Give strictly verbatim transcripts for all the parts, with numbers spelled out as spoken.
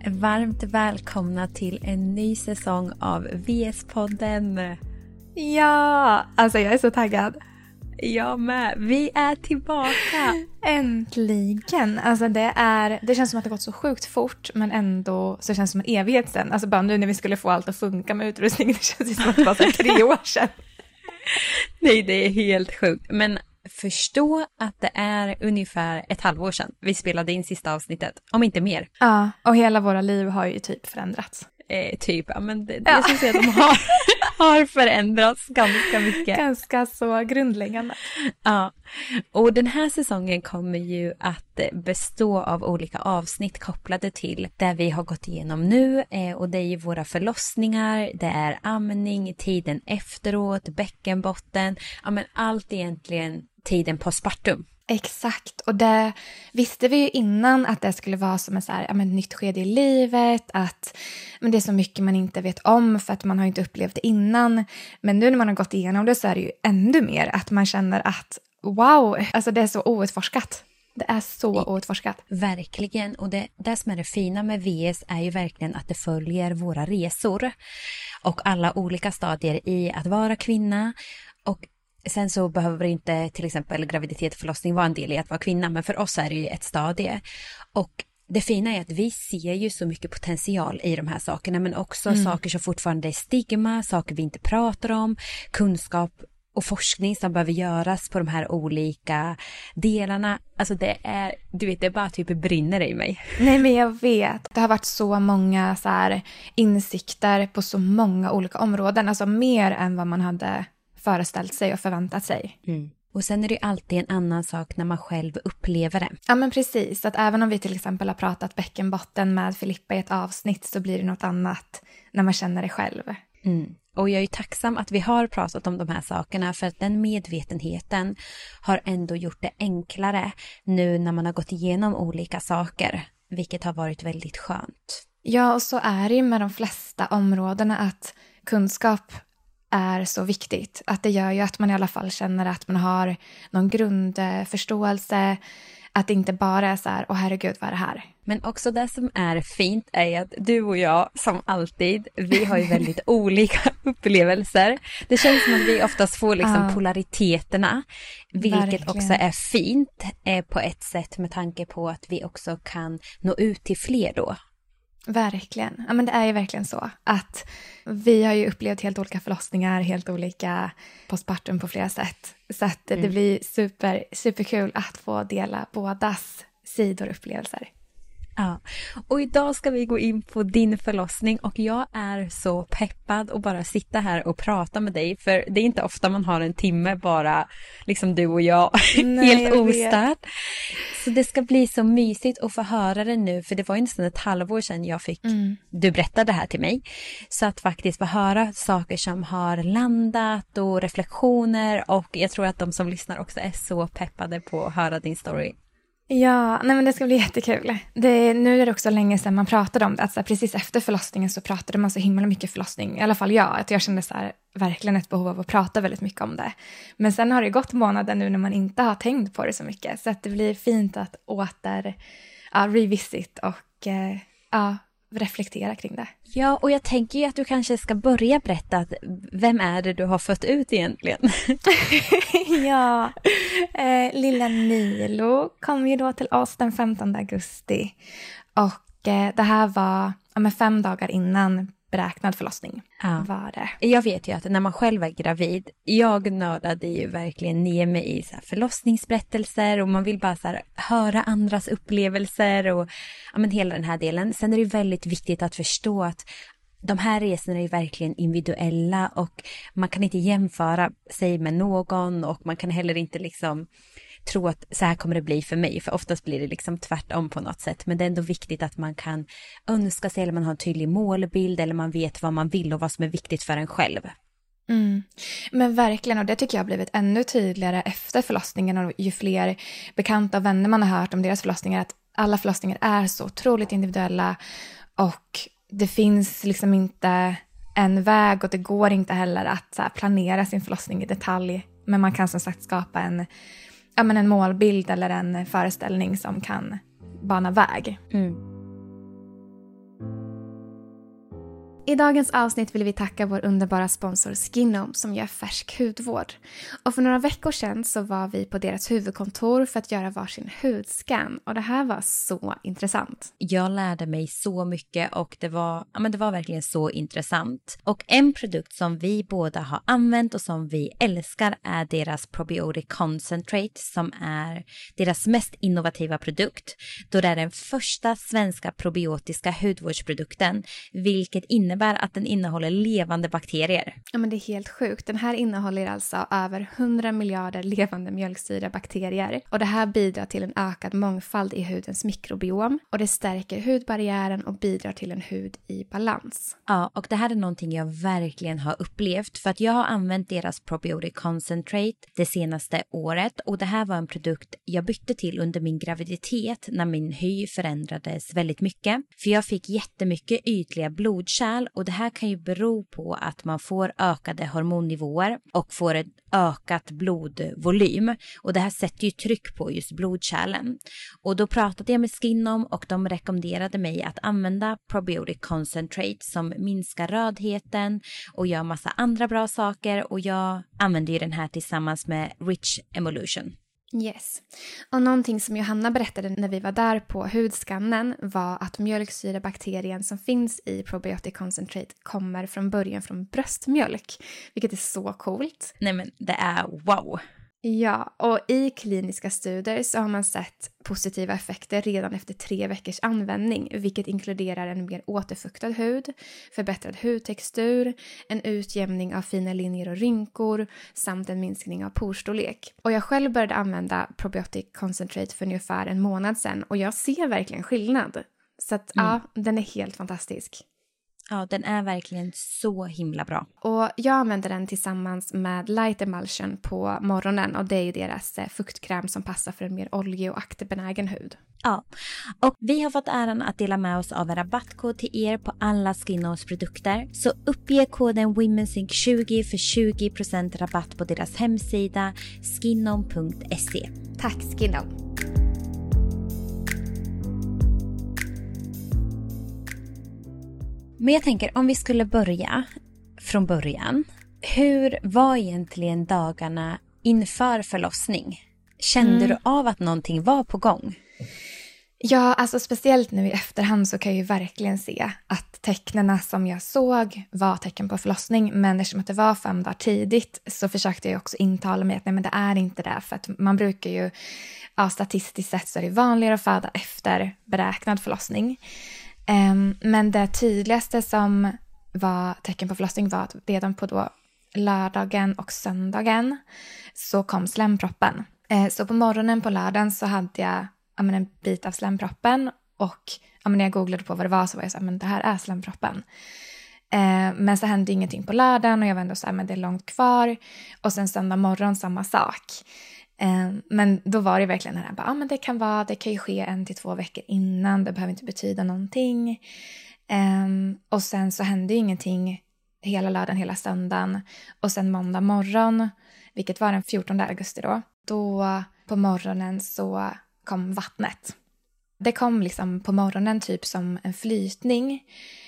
Varmt välkomna till en ny säsong av V S-podden. Ja, alltså jag är så taggad. Jag med. Vi är tillbaka. Äntligen. Alltså det är, det känns som att det gått så sjukt fort, men ändå så känns det som en evighet sedan. Alltså bara nu när vi skulle få allt att funka med utrustningen, det känns som att det var så här tre år sedan. Nej, det är helt sjukt. Men förstå att det är ungefär ett halvår sedan vi spelade in sista avsnittet, om inte mer. Ja, och hela våra liv har ju typ förändrats. Eh, typ, ja, men det, det ja. Jag säga att de har, har förändrats ganska mycket. Ganska så grundläggande. Ja, och den här säsongen kommer ju att bestå av olika avsnitt kopplade till där vi har gått igenom nu. Eh, och det är ju våra förlossningar, det är amning, tiden efteråt, bäckenbotten. Ja, men allt egentligen tiden postpartum. Exakt, och det visste vi ju innan att det skulle vara som ett så här, ja, men, nytt skede i livet, att men det är så mycket man inte vet om för att man har inte upplevt det innan. Men nu när man har gått igenom det så är det ju ännu mer att man känner att wow, alltså det är så outforskat. Det är så outforskat. Verkligen, och det, det som är det fina med V S är ju verkligen att det följer våra resor och alla olika stadier i att vara kvinna. Och sen så behöver inte till exempel graviditet och förlossning vara en del i att vara kvinna, men för oss är det ju ett stadie. Och det fina är att vi ser ju så mycket potential i de här sakerna, men också mm. saker som fortfarande är stigma, saker vi inte pratar om, kunskap och forskning som behöver göras på de här olika delarna. Alltså det är, du vet, det bara typ brinner i mig. Nej, men jag vet. Det har varit så många så här insikter på så många olika områden, alltså mer än vad man hade föreställt sig och förväntat sig. Mm. Och sen är det ju alltid en annan sak när man själv upplever det. Ja, men precis. Att även om vi till exempel har pratat bäckenbotten med Filippa i ett avsnitt så blir det något annat när man känner det själv. Mm. Och jag är ju tacksam att vi har pratat om de här sakerna, för att den medvetenheten har ändå gjort det enklare nu när man har gått igenom olika saker, vilket har varit väldigt skönt. Ja, och så är det ju med de flesta områdena att kunskap är så viktigt. Att det gör ju att man i alla fall känner att man har någon grundförståelse. Att det inte bara är så här, åh herregud, vad är det här? Men också det som är fint är att du och jag, som alltid, vi har ju väldigt olika upplevelser. Det känns som att vi oftast får liksom ja. polariteterna, vilket Verkligen. också är fint eh, på ett sätt med tanke på att vi också kan nå ut till fler då. Verkligen. Ja, men det är ju verkligen så att vi har ju upplevt helt olika förlossningar, helt olika postpartum på flera sätt. Så att mm. det blir super, superkul att få dela bådas sidor och upplevelser. Ja, och idag ska vi gå in på din förlossning och jag är så peppad att bara sitta här och prata med dig, för det är inte ofta man har en timme bara liksom du och jag Nej, helt jag ostört. Så det ska bli så mysigt att få höra det nu, för det var ju nästan ett halvår sedan jag fick, mm. du berättade det här till mig, så att faktiskt få höra saker som har landat och reflektioner, och jag tror att de som lyssnar också är så peppade på att höra din story. Ja, nej men det ska bli jättekul. Det, nu är det också länge sedan man pratade om det. Alltså, precis efter förlossningen så pratade man så himla mycket förlossning. I alla fall jag. Att jag kände så här, verkligen ett behov av att prata väldigt mycket om det. Men sen har det gått månader nu när man inte har tänkt på det så mycket. Så att det blir fint att åter ja, revisit och eh, ja, reflektera kring det. Ja, och jag tänker ju att du kanske ska börja berätta att vem är det du har fått ut egentligen? ja, eh, lilla Nilo kom ju då till oss den femtonde augusti. Och eh, det här var ja, med fem dagar innan beräknad förlossning. Ja. Var det. Jag vet ju att när man själv är gravid, jag nördade ju verkligen ner mig i så här förlossningsberättelser, och man vill bara så här höra andras upplevelser och ja, men hela den här delen. Sen är det väldigt viktigt att förstå att de här resorna är verkligen individuella, och man kan inte jämföra sig med någon, och man kan heller inte liksom tro att så här kommer det bli för mig, för oftast blir det liksom tvärtom på något sätt. Men det är ändå viktigt att man kan önska sig, eller man har en tydlig målbild, eller man vet vad man vill och vad som är viktigt för en själv. Mm. Men verkligen, och det tycker jag har blivit ännu tydligare efter förlossningen, och ju fler bekanta och vänner man har hört om deras förlossningar, att alla förlossningar är så otroligt individuella, och det finns liksom inte en väg, och det går inte heller att så här, planera sin förlossning i detalj, men man kan som sagt skapa en ja, men en målbild eller en föreställning som kan bana väg. Mm. I dagens avsnitt vill vi tacka vår underbara sponsor Skinom som gör färsk hudvård. Och för några veckor sedan så var vi på deras huvudkontor för att göra varsin hudscan. Och det här var så intressant. Jag lärde mig så mycket och det var, ja, men det var verkligen så intressant. Och en produkt som vi båda har använt och som vi älskar är deras Probiotic Concentrate som är deras mest innovativa produkt. Då det är den första svenska probiotiska hudvårdsprodukten, vilket innebär att den innehåller levande bakterier. Ja, men det är helt sjukt. Den här innehåller alltså över hundra miljarder levande mjölksyrabakterier. Och det här bidrar till en ökad mångfald i hudens mikrobiom. Och det stärker hudbarriären och bidrar till en hud i balans. Ja, och det här är någonting jag verkligen har upplevt. För att jag har använt deras Probiotic Concentrate det senaste året. Och det här var en produkt jag bytte till under min graviditet när min hy förändrades väldigt mycket. För jag fick jättemycket ytliga blodkärl. Och det här kan ju bero på att man får ökade hormonnivåer och får ett ökat blodvolym. Och det här sätter ju tryck på just blodkärlen. Och då pratade jag med Skinom och de rekommenderade mig att använda Probiotic Concentrate som minskar rödheten och gör massa andra bra saker. Och jag använder ju den här tillsammans med Rich Emulsion. Yes. Och någonting som Johanna berättade när vi var där på hudskannen var att mjölksyrabakterien som finns i Probiotic Concentrate kommer från början från bröstmjölk, vilket är så coolt. Nej men det är wow! Ja, och i kliniska studier så har man sett positiva effekter redan efter tre veckors användning, vilket inkluderar en mer återfuktad hud, förbättrad hudtextur, en utjämning av fina linjer och rynkor samt en minskning av porstorlek. Och jag själv började använda Probiotic Concentrate för ungefär en månad sedan och jag ser verkligen skillnad. Så att mm. ja, den är helt fantastisk. Ja, den är verkligen så himla bra. Och jag använder den tillsammans med Light Emulsion på morgonen. Och det är ju deras fuktkräm som passar för en mer oljig och akterbenägen hud. Ja, och vi har fått äran att dela med oss av en rabattkod till er på alla Skinoms produkter. Så uppge koden WomenSync tjugo för tjugo procent rabatt på deras hemsida skinom punkt se. Tack Skinom! Men jag tänker, om vi skulle börja från början. Hur var egentligen dagarna inför förlossning? Kände mm. du av att någonting var på gång? Ja, alltså speciellt nu i efterhand så kan jag ju verkligen se att tecknena som jag såg var tecken på förlossning. Men eftersom att det var fem dagar tidigt så försökte jag också intala mig att nej men det är inte det. För att man brukar ju, ja, statistiskt sett så är det vanligare att föda efter beräknad förlossning. Um, men det tydligaste som var tecken på förlossning var att redan på då lördagen och söndagen så kom slemproppen. Uh, så på morgonen på lördagen så hade jag, jag men, en bit av slemproppen och jag men, när jag googlade på vad det var så var jag så här, men det här är slemproppen. Uh, men så hände ingenting på lördagen och jag var ändå så här, men det är långt kvar. Och sen söndag morgon samma sak. Um, men då var det verkligen det här, ja ah, men det kan vara, det kan ju ske en till två veckor innan, det behöver inte betyda någonting. Um, och sen så hände ingenting hela lördagen, hela söndagen. Och sen måndag morgon, vilket var den fjortonde augusti då, då på morgonen så kom vattnet. Det kom liksom på morgonen typ som en flytning.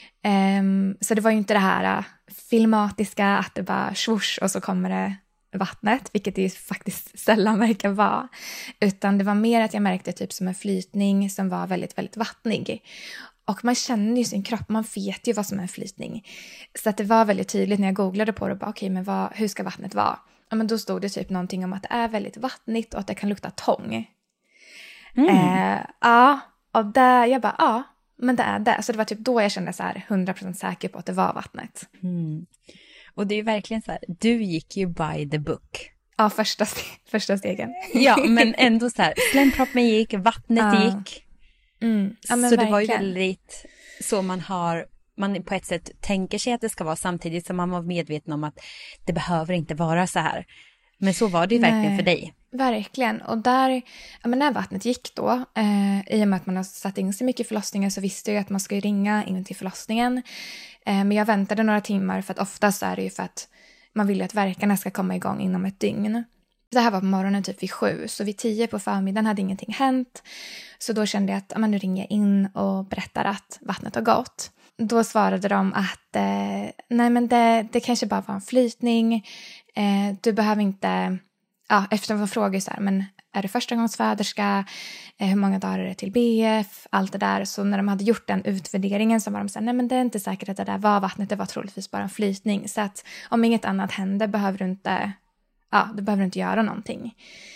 Um, så det var ju inte det här uh, filmatiska att det bara swoosh och så kommer det vattnet, vilket det faktiskt sällan verkar vara. Utan det var mer att jag märkte typ som en flytning som var väldigt, väldigt vattnig. Och man känner ju sin kropp, man vet ju vad som är en flytning. Så att det var väldigt tydligt när jag googlade på det. Okej, okay, men vad, hur ska vattnet vara? Ja, men då stod det typ någonting om att det är väldigt vattnigt och att det kan lukta tång. Mm. Eh, ja, och där, jag bara, ja, men det är det. Så det var typ då jag kände så här hundra procent säker på att det var vattnet. Mm. Och det är verkligen så här, du gick ju by the book. Ja, första, steg, första stegen. Ja, men ändå så här, slemproppen gick, vattnet ja. gick. Mm. Ja, så verkligen. Det var ju väldigt så man har, man på ett sätt tänker sig att det ska vara samtidigt som man var medveten om att det behöver inte vara så här. Men så var det ju verkligen Nej, för dig. Verkligen. Och där, ja, men när vattnet gick då, eh, i och med att man har satt in så mycket förlossningar så visste jag att man ska ringa in till förlossningen. Eh, men jag väntade några timmar för att oftast är det ju för att man vill att verkarna ska komma igång inom ett dygn. Det här var på morgonen typ vid sju, så vid tio på förmiddagen hade ingenting hänt. Så då kände jag att ja, men nu ringer jag in och berättar att vattnet har gått. då svarade de att eh, nej men det, det kanske bara var en flytning. Eh, du behöver inte, ja, efter att fråga så här, men är du förstagångsföderska? Eh, hur många dagar är det till B F? Allt det där. Så när de hade gjort den utvärderingen så var de så här, nej men det är inte säkert att det där var vattnet, det var troligtvis bara en flytning. Så att om inget annat händer behöver du inte, ja, du behöver inte göra någonting.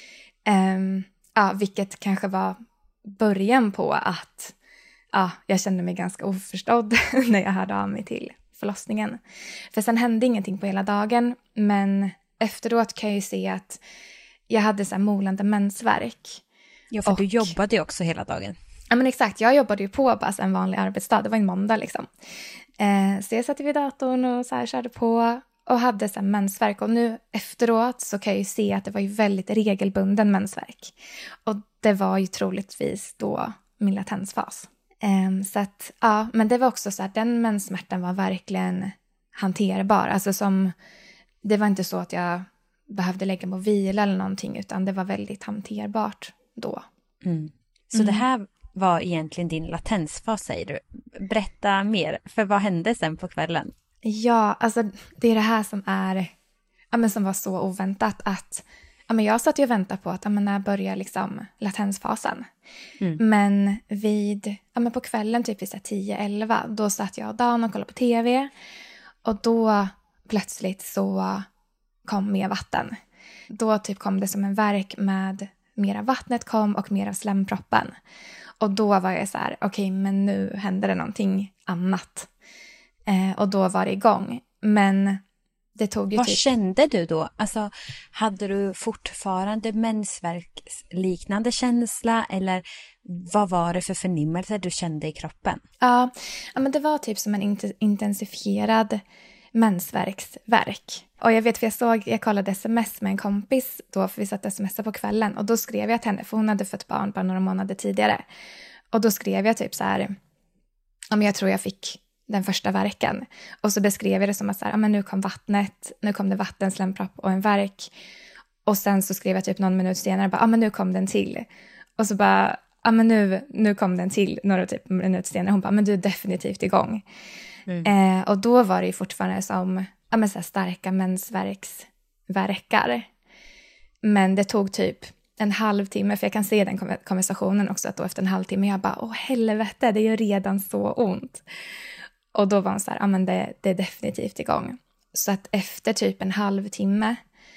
Um, ja, vilket kanske var början på att ja, jag kände mig ganska oförstådd när jag hörde av mig till förlossningen. För sen hände ingenting på hela dagen, men efteråt kan jag ju se att jag hade så här molande mensvärk. Ja, för och, du jobbade ju också hela dagen. Ja, men exakt. Jag jobbade ju på bara en vanlig arbetsdag. Det var en måndag liksom. Eh, så jag satt vid datorn och så här körde på och hade så här mensvärk. Och nu efteråt så kan jag ju se att det var ju väldigt regelbunden mensvärk. Och det var ju troligtvis då min latensfas. Eh, så att, ja, men det var också så att den menssmärtan var verkligen hanterbar. Alltså som, det var inte så att jag behövde lägga mig och vila eller någonting, utan det var väldigt hanterbart då. Mm. Så Mm. det här var egentligen din latensfas, säger du. Berätta mer, för vad hände sen på kvällen? Ja, alltså det är det här som är, ja, men som var så oväntat att, ja, men jag satt ju och väntade på att, ja, men när börjar liksom latensfasen. Mm. Men vid, ja, men på kvällen typ vid tio elva, då satt jag och Dan och kollade på tv och då plötsligt så kom mer vatten. Då typ kom det som en värk med mera vattnet kom och mer av slemproppen. Och då var jag så här, okej, okay, men nu händer det någonting annat. Eh, och då var det igång. Men det tog ju Vad typ... kände du då? Alltså, hade du fortfarande mensvärksliknande känsla? Eller vad var det för förnimmelse du kände i kroppen? Ja, ja men det var typ som en int- intensifierad mensvärksvärk. Och jag vet, för jag såg, jag kollade sms med en kompis då, för vi satt och smsade på kvällen. Och då skrev jag till henne, för hon hade fått barn bara några månader tidigare. Och då skrev jag typ så här, om jag tror jag fick den första värken. Och så beskrev jag det som att så här, ja, men nu kom vattnet, nu kom det vatten, slempropp och en värk. Och sen så skrev jag typ någon minut senare, bara, ja men nu kom den till. Och så bara, ja men nu, nu kom den till några typ minut senare. Hon bara, men du är definitivt igång. Mm. Eh, och då var det ju fortfarande som, ja men så här starka mensvärksvärkar. Men det tog typ en halvtimme, för jag kan se den konversationen också, att då efter en halvtimme jag bara, åh helvete, det gör redan så ont. Och då var hon så här, ja men det, det är definitivt igång. Så att efter typ en halvtimme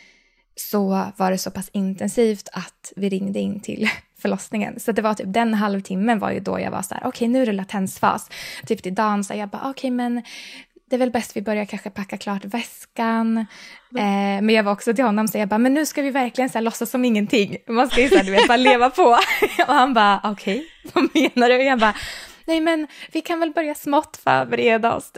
så var det så pass intensivt att vi ringde in till förlossningen. Så det var typ den halvtimmen var ju då jag var så här, okej okay, nu är det latensfas. Typ till dagen så jag bara, okej okay, men det är väl bäst vi börjar kanske packa klart väskan. Eh, men jag var också till honom så jag bara, men nu ska vi verkligen så här, låtsas som ingenting. Man ska ju så här, du vet, bara leva på. Och han bara, okej, okay, vad menar du? Och jag bara, nej men vi kan väl börja smått förbereda oss.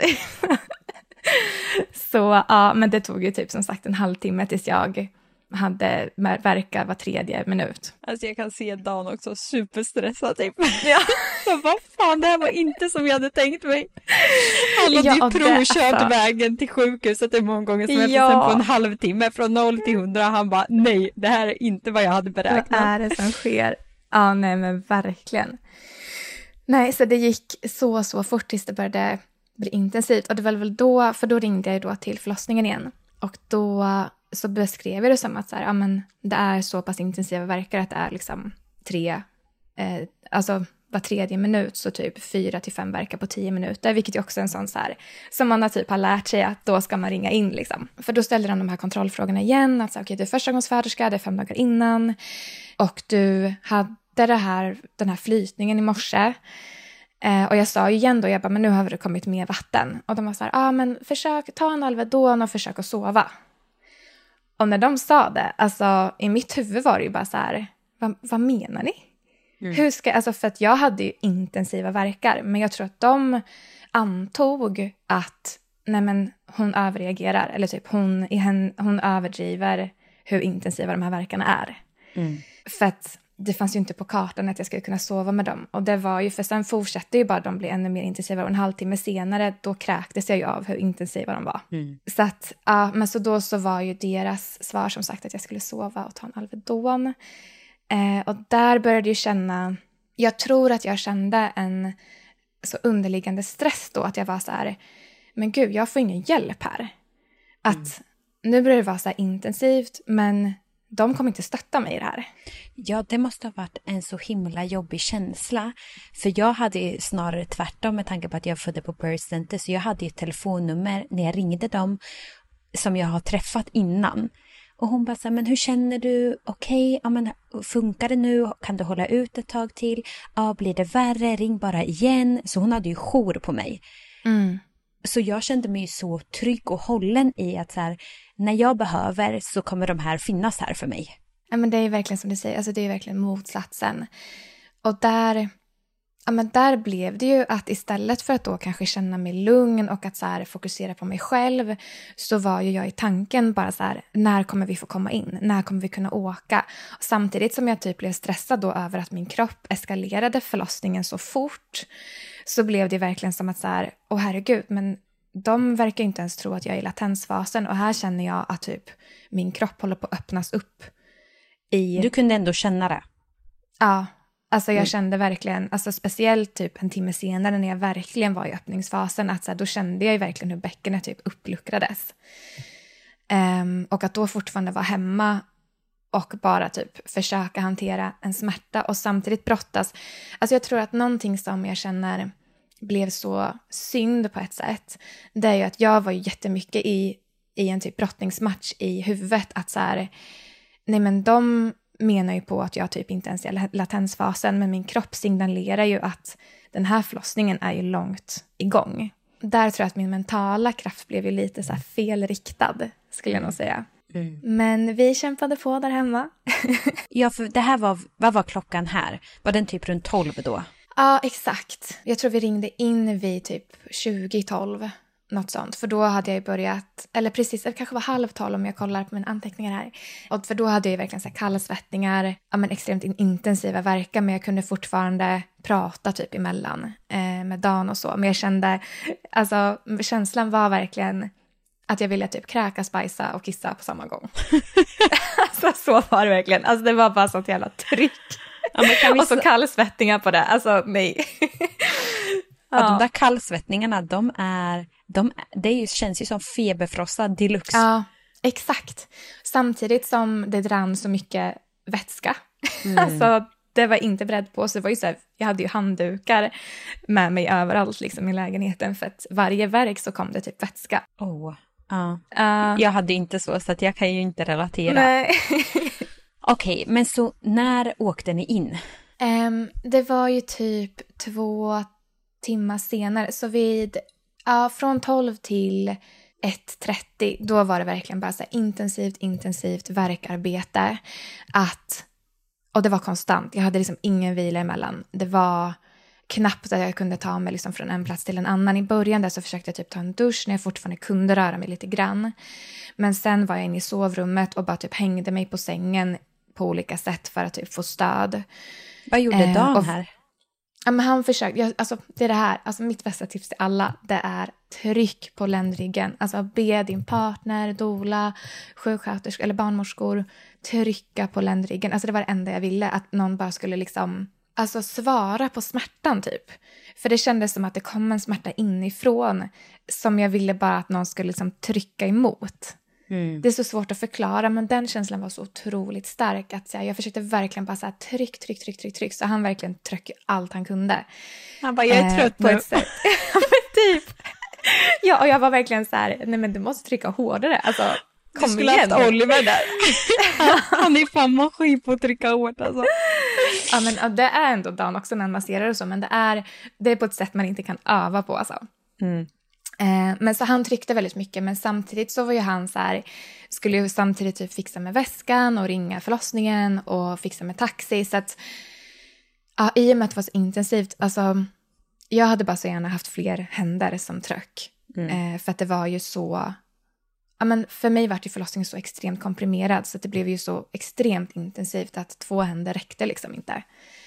Så ja, men det tog ju typ som sagt en halvtimme tills jag hade verka var tredje minut. Alltså jag kan se Dan också superstressad typ. Ja. Vad fan, det här var inte som jag hade tänkt mig. Han hade ja, ju provkört det, vägen till sjukhuset en många gånger som ja. Sen på en halvtimme från noll till hundra. Han bara, nej, det här är inte vad jag hade beräknat. Vad är det som sker? Ja, nej men verkligen. Nej, så det gick så, så fort tills det började bli intensivt. Och det var väl då, för då ringde jag då till förlossningen igen. Och då så beskrev jag det som att så här, ja, men det är så pass intensiva verkar att det är liksom tre, eh, alltså var tredje minut så typ fyra till fem verkar på tio minuter. Vilket är också en sån så här, som man har typ har lärt sig att då ska man ringa in liksom. För då ställde de de här kontrollfrågorna igen. Att så, okej, du är förstagångsföderska, det är fem dagar innan. Och du hade det här, den här flytningen i morse. Eh, och jag sa ju igen då, jag bara, men nu har det kommit mer vatten. Och de var så här, ja ah, men försök, ta en Alvedon och försök att sova. Och när de sa det, alltså i mitt huvud var det ju bara så här, vad, vad menar ni? Mm. Hur ska, alltså för att jag hade ju intensiva verkar, men jag tror att de antog att, nej men hon överreagerar, eller typ hon, hon överdriver hur intensiva de här verkarna är. Mm. För att det fanns ju inte på kartan att jag skulle kunna sova med dem. Och det var ju, för sen fortsatte ju bara de bli ännu mer intensiva. Och en halvtimme senare, då kräktes jag ju av hur intensiva de var. Mm. Så att, ja, men så då så var ju deras svar som sagt att jag skulle sova och ta en Alvedon. Eh, och där började jag känna, jag tror att jag kände en så underliggande stress då att jag var så här, men gud, jag får ingen hjälp här. Att mm. nu börjar det vara så här intensivt, men de kommer inte stötta mig i det här. Ja, det måste ha varit en så himla jobbig känsla. För jag hade snarare tvärtom med tanke på att jag födde på Birth Center. Så jag hade ju ett telefonnummer när jag ringde dem som jag har träffat innan. Och hon bara så här, men hur känner du? Okej, okay, ja, men funkar det nu? Kan du hålla ut ett tag till? Ja, blir det värre? Ring bara igen. Så hon hade ju jour på mig. Mm. Så jag kände mig så trygg och hållen i att så här, när jag behöver så kommer de här finnas här för mig. Ja, men det är verkligen som du säger, alltså det är verkligen motsatsen. Och där, ja, men där blev det ju att istället för att då kanske känna mig lugn och att så här fokusera på mig själv, så var ju jag i tanken bara så här, när kommer vi få komma in? När kommer vi kunna åka? Och samtidigt som jag typ blev stressad då över att min kropp eskalerade förlossningen så fort, så blev det verkligen som att så här, åh herregud, men de verkar inte ens tro att jag är i latensfasen. Och här känner jag att typ min kropp håller på att öppnas upp. I... Du kunde ändå känna det? Ja, alltså jag mm. kände verkligen, alltså speciellt typ en timme senare när jag verkligen var i öppningsfasen, att så här, då kände jag ju verkligen hur bäckenet typ uppluckrades. Um, och att då fortfarande vara hemma och bara typ försöka hantera en smärta och samtidigt brottas. Alltså jag tror att någonting som jag känner blev så synd på ett sätt, det är ju att jag var ju jättemycket i, i en typ brottningsmatch i huvudet, att så här, nej men de menar ju på att jag typ inte ens är i latensfasen, men min kropp signalerar ju att den här förlossningen är ju långt igång. Där tror jag att min mentala kraft blev ju lite så här felriktad, skulle jag nog säga. Mm. Men vi kämpade på där hemma. Ja, för det här var, vad var klockan här? Var den typ runt tolv då? Ja, exakt. Jag tror vi ringde in vid typ tjugo tolv, något sånt. För då hade jag ju börjat, eller precis, det kanske var halv tolv om jag kollar på mina anteckningar här. Och för då hade jag ju verkligen så här kallsvettningar, ja men extremt intensiva verkar, men jag kunde fortfarande prata typ emellan eh, med Dan och så. Men jag kände, alltså känslan var verkligen att jag ville typ kräkas, bajsa och kissa på samma gång. Alltså så var det verkligen. Alltså det var bara sånt jävla tryck. Ja, men kan vi... Och så kallsvettningar på det. Alltså nej. Ja, ja, de där kallsvettningarna, de är, de, det är ju, känns ju som feberfrossa deluxe. Ja, exakt. Samtidigt som det rann så mycket vätska. Mm. Alltså det var inte beredd på. Så det var ju så här, jag hade ju handdukar med mig överallt liksom i lägenheten. För att varje verk så kom det typ vätska. Åh, oh, ja. Uh, jag hade inte så, så att jag kan ju inte relatera. Nej. Okej, okay, men så när åkte ni in? Um, det var ju typ två timmar senare. Så vid, ja, från tolv till ett trettio, då var det verkligen bara så här intensivt, intensivt verkarbete. Att, och det var konstant. Jag hade liksom ingen vila emellan. Det var knappt att jag kunde ta mig liksom från en plats till en annan. I början där så försökte jag typ ta en dusch när jag fortfarande kunde röra mig lite grann. Men sen var jag inne i sovrummet och bara typ hängde mig på sängen på olika sätt för att typ få stöd. Vad gjorde eh, Dan här? Ja, men han försökte, jag, alltså det är det här, alltså mitt bästa tips till alla, det är tryck på ländryggen. Alltså be din partner, doula, sjuksköterska eller barnmorskor trycka på ländryggen. Alltså det var det enda jag ville, att någon bara skulle liksom, alltså svara på smärtan typ. För det kändes som att det kom en smärta inifrån som jag ville bara att någon skulle liksom trycka emot. Mm. Det är så svårt att förklara, men den känslan var så otroligt stark att så här, jag försökte verkligen bara så här, tryck, tryck, tryck, tryck, tryck. Så han verkligen tryckte allt han kunde. Han bara, jag är trött eh, på ett sätt. Ja, men typ. Ja, och jag var verkligen så här, nej men du måste trycka hårdare. Alltså, kom du skulle igen. haft Oliver där. Han är fan maskin på att trycka hårt alltså. Ja, men ja, det är ändå Dan också när han masserar och så, men det är, det är på ett sätt man inte kan öva på alltså. Mm. Eh, men så han tryckte väldigt mycket, men samtidigt så var ju han så här, skulle ju samtidigt typ fixa med väskan och ringa förlossningen och fixa med taxi, så att ja, i och med att det var så intensivt, alltså jag hade bara så gärna haft fler händer som tröck. Mm. Eh, för att det var ju så, ja men för mig var ju förlossningen så extremt komprimerad, så att det blev ju så extremt intensivt att två händer räckte liksom inte.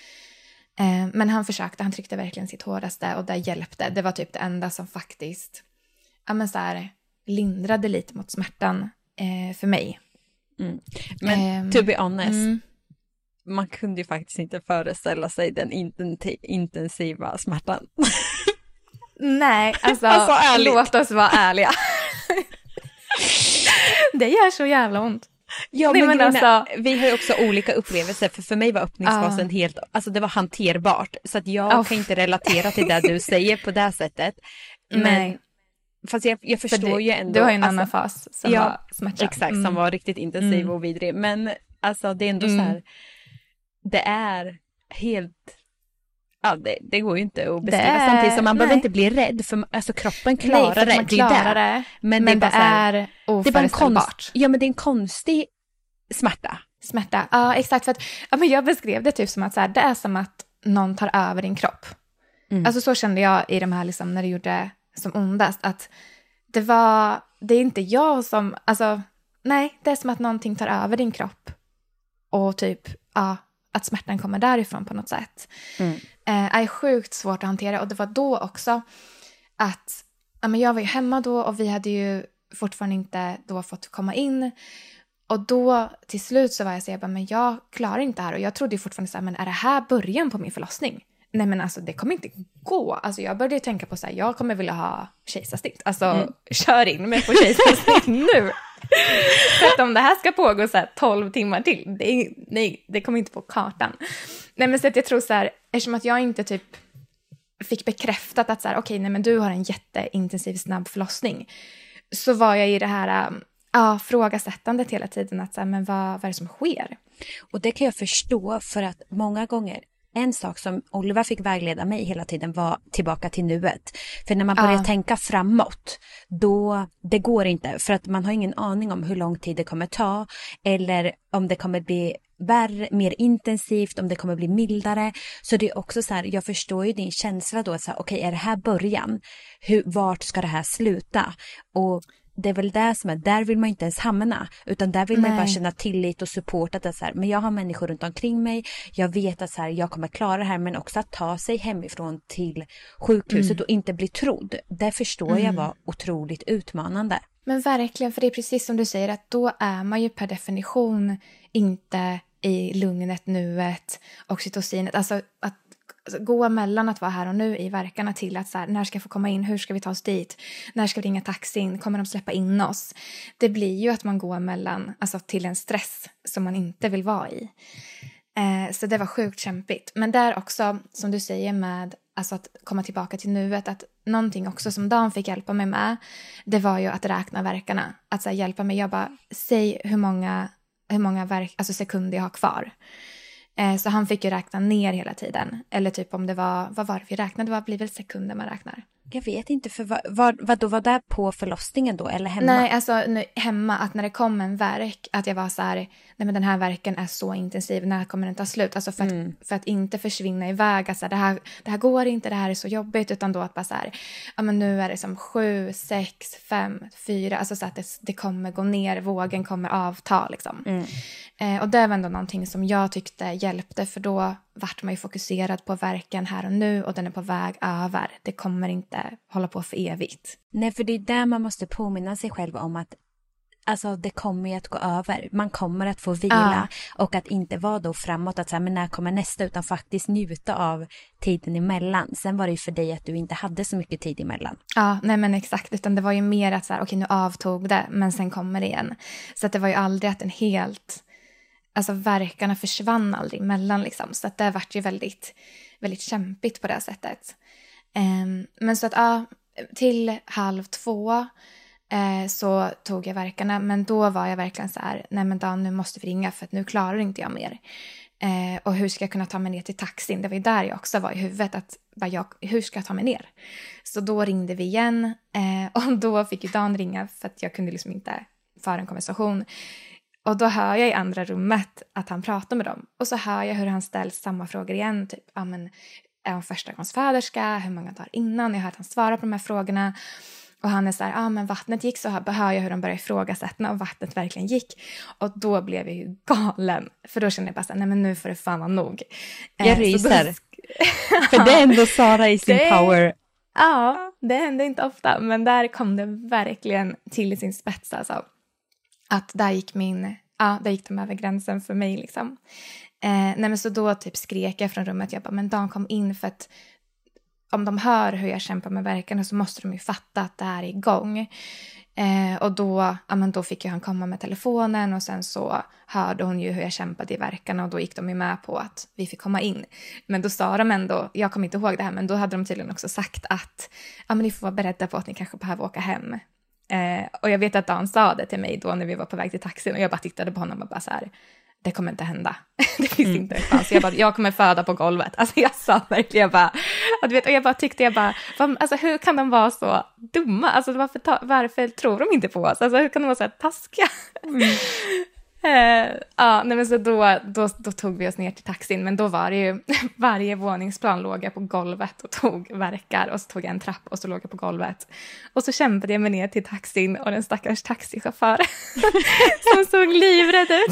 Men han försökte, han tryckte verkligen sitt hårdaste och det hjälpte. Det var typ det enda som faktiskt, ja men så här, lindrade lite mot smärtan eh, för mig. Mm. Men um, to be honest, mm. man kunde ju faktiskt inte föreställa sig den intensiva smärtan. Nej, alltså, Alltså, låt oss vara ärliga. Det gör så jävla ont. Ja, Nej, men, men grejerna, alltså- vi har ju också olika upplevelser, för för mig var öppningsfasen Ja. helt, alltså det var hanterbart, så att jag Ja. kan inte relatera till det du säger på det sättet. Men, Nej. fast jag, jag För förstår du, ju ändå. du har ju en alltså, annan fas som ja, var smärtsam. exakt, Mm. som var riktigt intensiv Mm. och vidrig, men alltså det är ändå Mm. så här, det är helt, ja det, det går ju inte att beskriva, är- samtidigt som man behöver nej. inte bli rädd, för alltså kroppen Nej, klarar för att det, man det är ju klarar det. det. Men, Men det är bara så här, är det är bara en konst, oföreställbart. ja men det är en konstig smärta. Smärta, ja exakt. För att, ja, men jag beskrev det typ som att så här, det är som att någon tar över din kropp. Mm. Alltså så kände jag i de här, liksom, när det gjorde som ondast. Att det var, det är inte jag som, alltså nej, det är som att någonting tar över din kropp. Och typ, ja, att smärtan kommer därifrån på något sätt. Mm. Eh, är sjukt svårt att hantera. Och det var då också att, ja men jag var ju hemma då och vi hade ju fortfarande inte då fått komma in. Och då till slut så var jag så jag bara, men jag klarar inte det här. Och jag trodde ju fortfarande så här, men är det här början på min förlossning? Nej men alltså det kommer inte gå. Alltså jag började ju tänka på så här, jag kommer vilja ha kejsarsnitt. Alltså Mm. kör in mig på kejsarsnitt nu. För att om det här ska pågå så här tolv timmar till, det är, nej det kommer inte på kartan. Nej men så att jag tror så här, eftersom att jag inte typ fick bekräftat att så här, okej okay, nej men du har en jätteintensiv snabb förlossning. Så var jag i det här ja, frågasättandet hela tiden, att så här, men vad, vad är det som sker? Och det kan jag förstå, för att många gånger, en sak som Oliver fick vägleda mig hela tiden var tillbaka till nuet. För när man börjar Ja. tänka framåt, då det går inte, för att man har ingen aning om hur lång tid det kommer ta, eller om det kommer bli värre, mer intensivt, om det kommer bli mildare. Så det är också så här, jag förstår ju din känsla då, så här, okej, är det här början? Hur, vart ska det här sluta? Och det är väl det som är, där vill man inte ens hamna, utan där vill man Nej. bara känna tillit och support, att det är så här, men jag har människor runt omkring mig, jag vet att så här, jag kommer klara det här, men också att ta sig hemifrån till sjukhuset Mm. och inte bli trodd. Det förstår jag var otroligt utmanande. Men verkligen, för det är precis som du säger, att då är man ju per definition inte i lugnet, nuet, oxytocinet. Alltså att alltså, gå mellan att vara här och nu i verkarna till att så här, när ska jag få komma in, hur ska vi ta oss dit, när ska vi ringa taxin, kommer de släppa in oss? Det blir ju att man går mellan, alltså till en stress som man inte vill vara i. Eh, så det var sjukt kämpigt. Men där också, som du säger med alltså att komma tillbaka till nuet, att någonting också som Dan fick hjälpa mig med, det var ju att räkna verkarna. Att så här, hjälpa mig, jag bara, säg hur många, hur många verk, alltså sekunder jag har kvar. Eh, så han fick ju räkna ner hela tiden. Eller typ om det var, vad var det vi räknade, vad blir väl sekunder man räknar? Jag vet inte, för vad, vad, vad då var det på förlossningen då, eller hemma? Nej, alltså nu, hemma, att när det kom en verk, att jag var så här, nej men den här verken är så intensiv, när kommer den ta slut? Alltså för att, Mm. för för att inte försvinna iväg, alltså det här, det här går inte, det här är så jobbigt, utan då att bara så här, ja men nu är det som sju, sex, fem, fyra, alltså så att det, det kommer gå ner, vågen kommer avta liksom. Mm. Eh, och det var ändå någonting som jag tyckte hjälpte, för då vart man ju fokuserad på verken här och nu, och den är på väg över. Det kommer inte hålla på för evigt. Nej, för det är där man måste påminna sig själv om att alltså, det kommer ju att gå över. Man kommer att få vila, och att inte vara då framåt att säga, men när kommer nästa, utan faktiskt njuta av tiden emellan. Sen var det ju för dig att du inte hade så mycket tid emellan. Ja, nej men exakt, utan det var ju mer att så här, okej nu avtog det, men sen kommer det igen. Så att det var ju aldrig att den helt, alltså verkarna försvann aldrig emellan liksom. Så att det vart ju väldigt, väldigt kämpigt på det sättet. Um, men så att ja, till halv två eh, så tog jag verkarna, men då var jag verkligen så här, nej men Dan, nu måste vi ringa, för att nu klarar inte jag mer. Eh, och hur ska jag kunna ta mig ner till taxin? Det var ju där jag också var i huvudet, att vad jag, hur ska jag ta mig ner? Så då ringde vi igen, eh, och då fick ju Dan ringa, för att jag kunde liksom inte föra en konversation. Och då hör jag i andra rummet att han pratar med dem, och så hör jag hur han ställer samma frågor igen, typ, ja men är hon förstagångsföderska, hur många dagar innan? Jag har hört han svara på de här frågorna. Och han är så här, ja ah, men vattnet gick, så hör jag hur de börjar ifrågasätta, och vattnet verkligen gick. Och då blev jag ju galen. För då kände jag bara så här, nej men nu får det fan vara nog. Jag eh, ryser. Då... För det är ändå Sara i sin det... power. Ja, det händer inte ofta. Men där kom det verkligen till i sin spets alltså. Att där gick min, ja där gick de över gränsen för mig liksom. Eh, nej men så då typ skrek jag från rummet, jag bara, men Dan kom in, för att om de hör hur jag kämpar med värkarna så måste de ju fatta att det här är igång. Eh, och då, ja, men då fick ju han komma med telefonen och sen så hörde hon ju hur jag kämpade i värkarna och då gick de ju med på att vi fick komma in. Men då sa de ändå, jag kommer inte ihåg det här, men då hade de tydligen också sagt att ja, men ni får vara beredda på att ni kanske behöver åka hem. Eh, och jag vet att Dan sa det till mig då när vi var på väg till taxin och jag bara tittade på honom och bara så här, det kommer inte hända. Det finns mm. inte en chans. Jag bara, jag kommer föda på golvet. Alltså jag sa verkligen, jag bara, att, vet, och jag bara tyckte, jag bara, alltså hur kan de vara så dumma? Alltså varför, ta, varför tror de inte på oss? Alltså hur kan de vara så här taskiga? Mm. uh, ja, nej men så då, då, då tog vi oss ner till taxin, men då var det ju, varje våningsplan låg jag på golvet och tog verkar och så tog jag en trapp och så låg jag på golvet. Och så kämpade jag mig ner till taxin och den stackars taxichauffören som såg livrädd ut.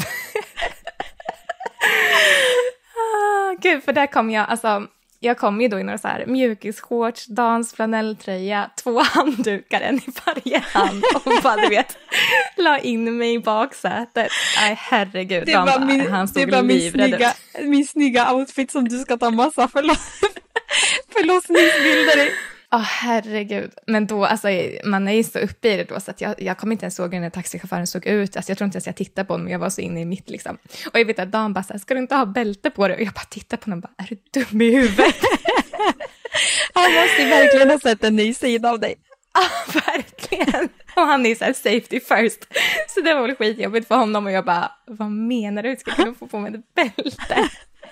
ah, gud, för där kom jag, alltså jag kom ju då i några så här mjukisshorts, dans, flanelltröja, två handdukar, en i varje hand och bara du vet, la in mig i baksätet. Nej herregud, det var bara, min, han stod det var min snygga, ut. min snygga outfit som du ska ta massa förlo- förlossningsbilder i. Ja, oh, herregud. Men då, alltså, man är ju så uppe i det då så att jag, jag kommer inte ens ihåg hur den taxichauffören såg ut. Alltså, jag tror inte ens jag tittade på honom, jag var så inne i mitt liksom. Och jag vet att Dan bara så här, ska du inte ha bälte på dig? Och jag bara tittar på honom och bara, är du dum i huvudet? Han måste verkligen ha sett en ny sida av dig. Ja, verkligen. Och han är så här safety first. Så det var väl skitjobbigt för honom och jag bara, vad menar du? Ska jag kunna få på mig ett bälte?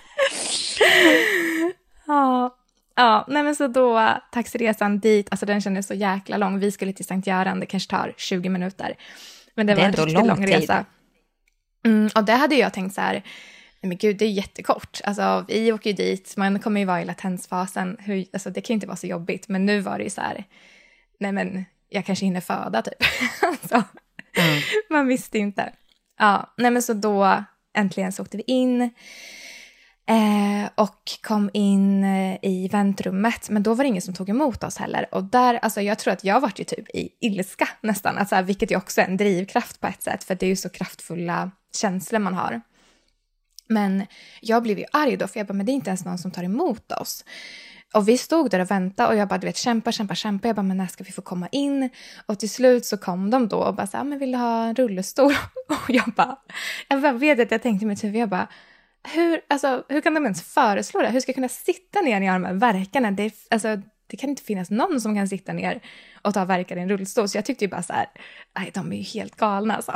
Ja. Ja, nej men så då taxiresan dit, alltså den kändes så jäkla lång. Vi skulle till Sankt Göran, det kanske tar tjugo minuter. Men det, det var en riktigt lång, lång resa. Mm, och det hade jag tänkt så här, nej men gud det är jättekort. Alltså vi åker ju dit, man kommer ju vara i latensfasen. Hur, alltså det kan ju inte vara så jobbigt. Men nu var det ju så här, nej men jag kanske hinner föda typ. alltså, mm. Man visste inte. Ja, nej men så då äntligen så åkte vi in. Eh, och kom in eh, i väntrummet, men då var det ingen som tog emot oss heller. Och där, alltså jag tror att jag var ju typ i ilska nästan, alltså, vilket ju också är en drivkraft på ett sätt, för det är ju så kraftfulla känslor man har. Men jag blev ju arg då, för jag bara, men det är inte ens någon som tar emot oss. Och vi stod där och väntade och jag bara, du vet, kämpa, kämpa, kämpa. Jag bara, men när ska vi få komma in? Och till slut så kom de då och bara så här, men vill du ha en rullstol? Och jag bara, jag bara vet att jag tänkte mig typ, jag bara, Hur, alltså, hur kan de ens föreslå det? Hur ska jag kunna sitta ner i armen verkarna? Det, alltså, det kan inte finnas någon som kan sitta ner och ta verkar i en rullstol. Så jag tyckte ju bara så här, nej de är ju helt galna alltså.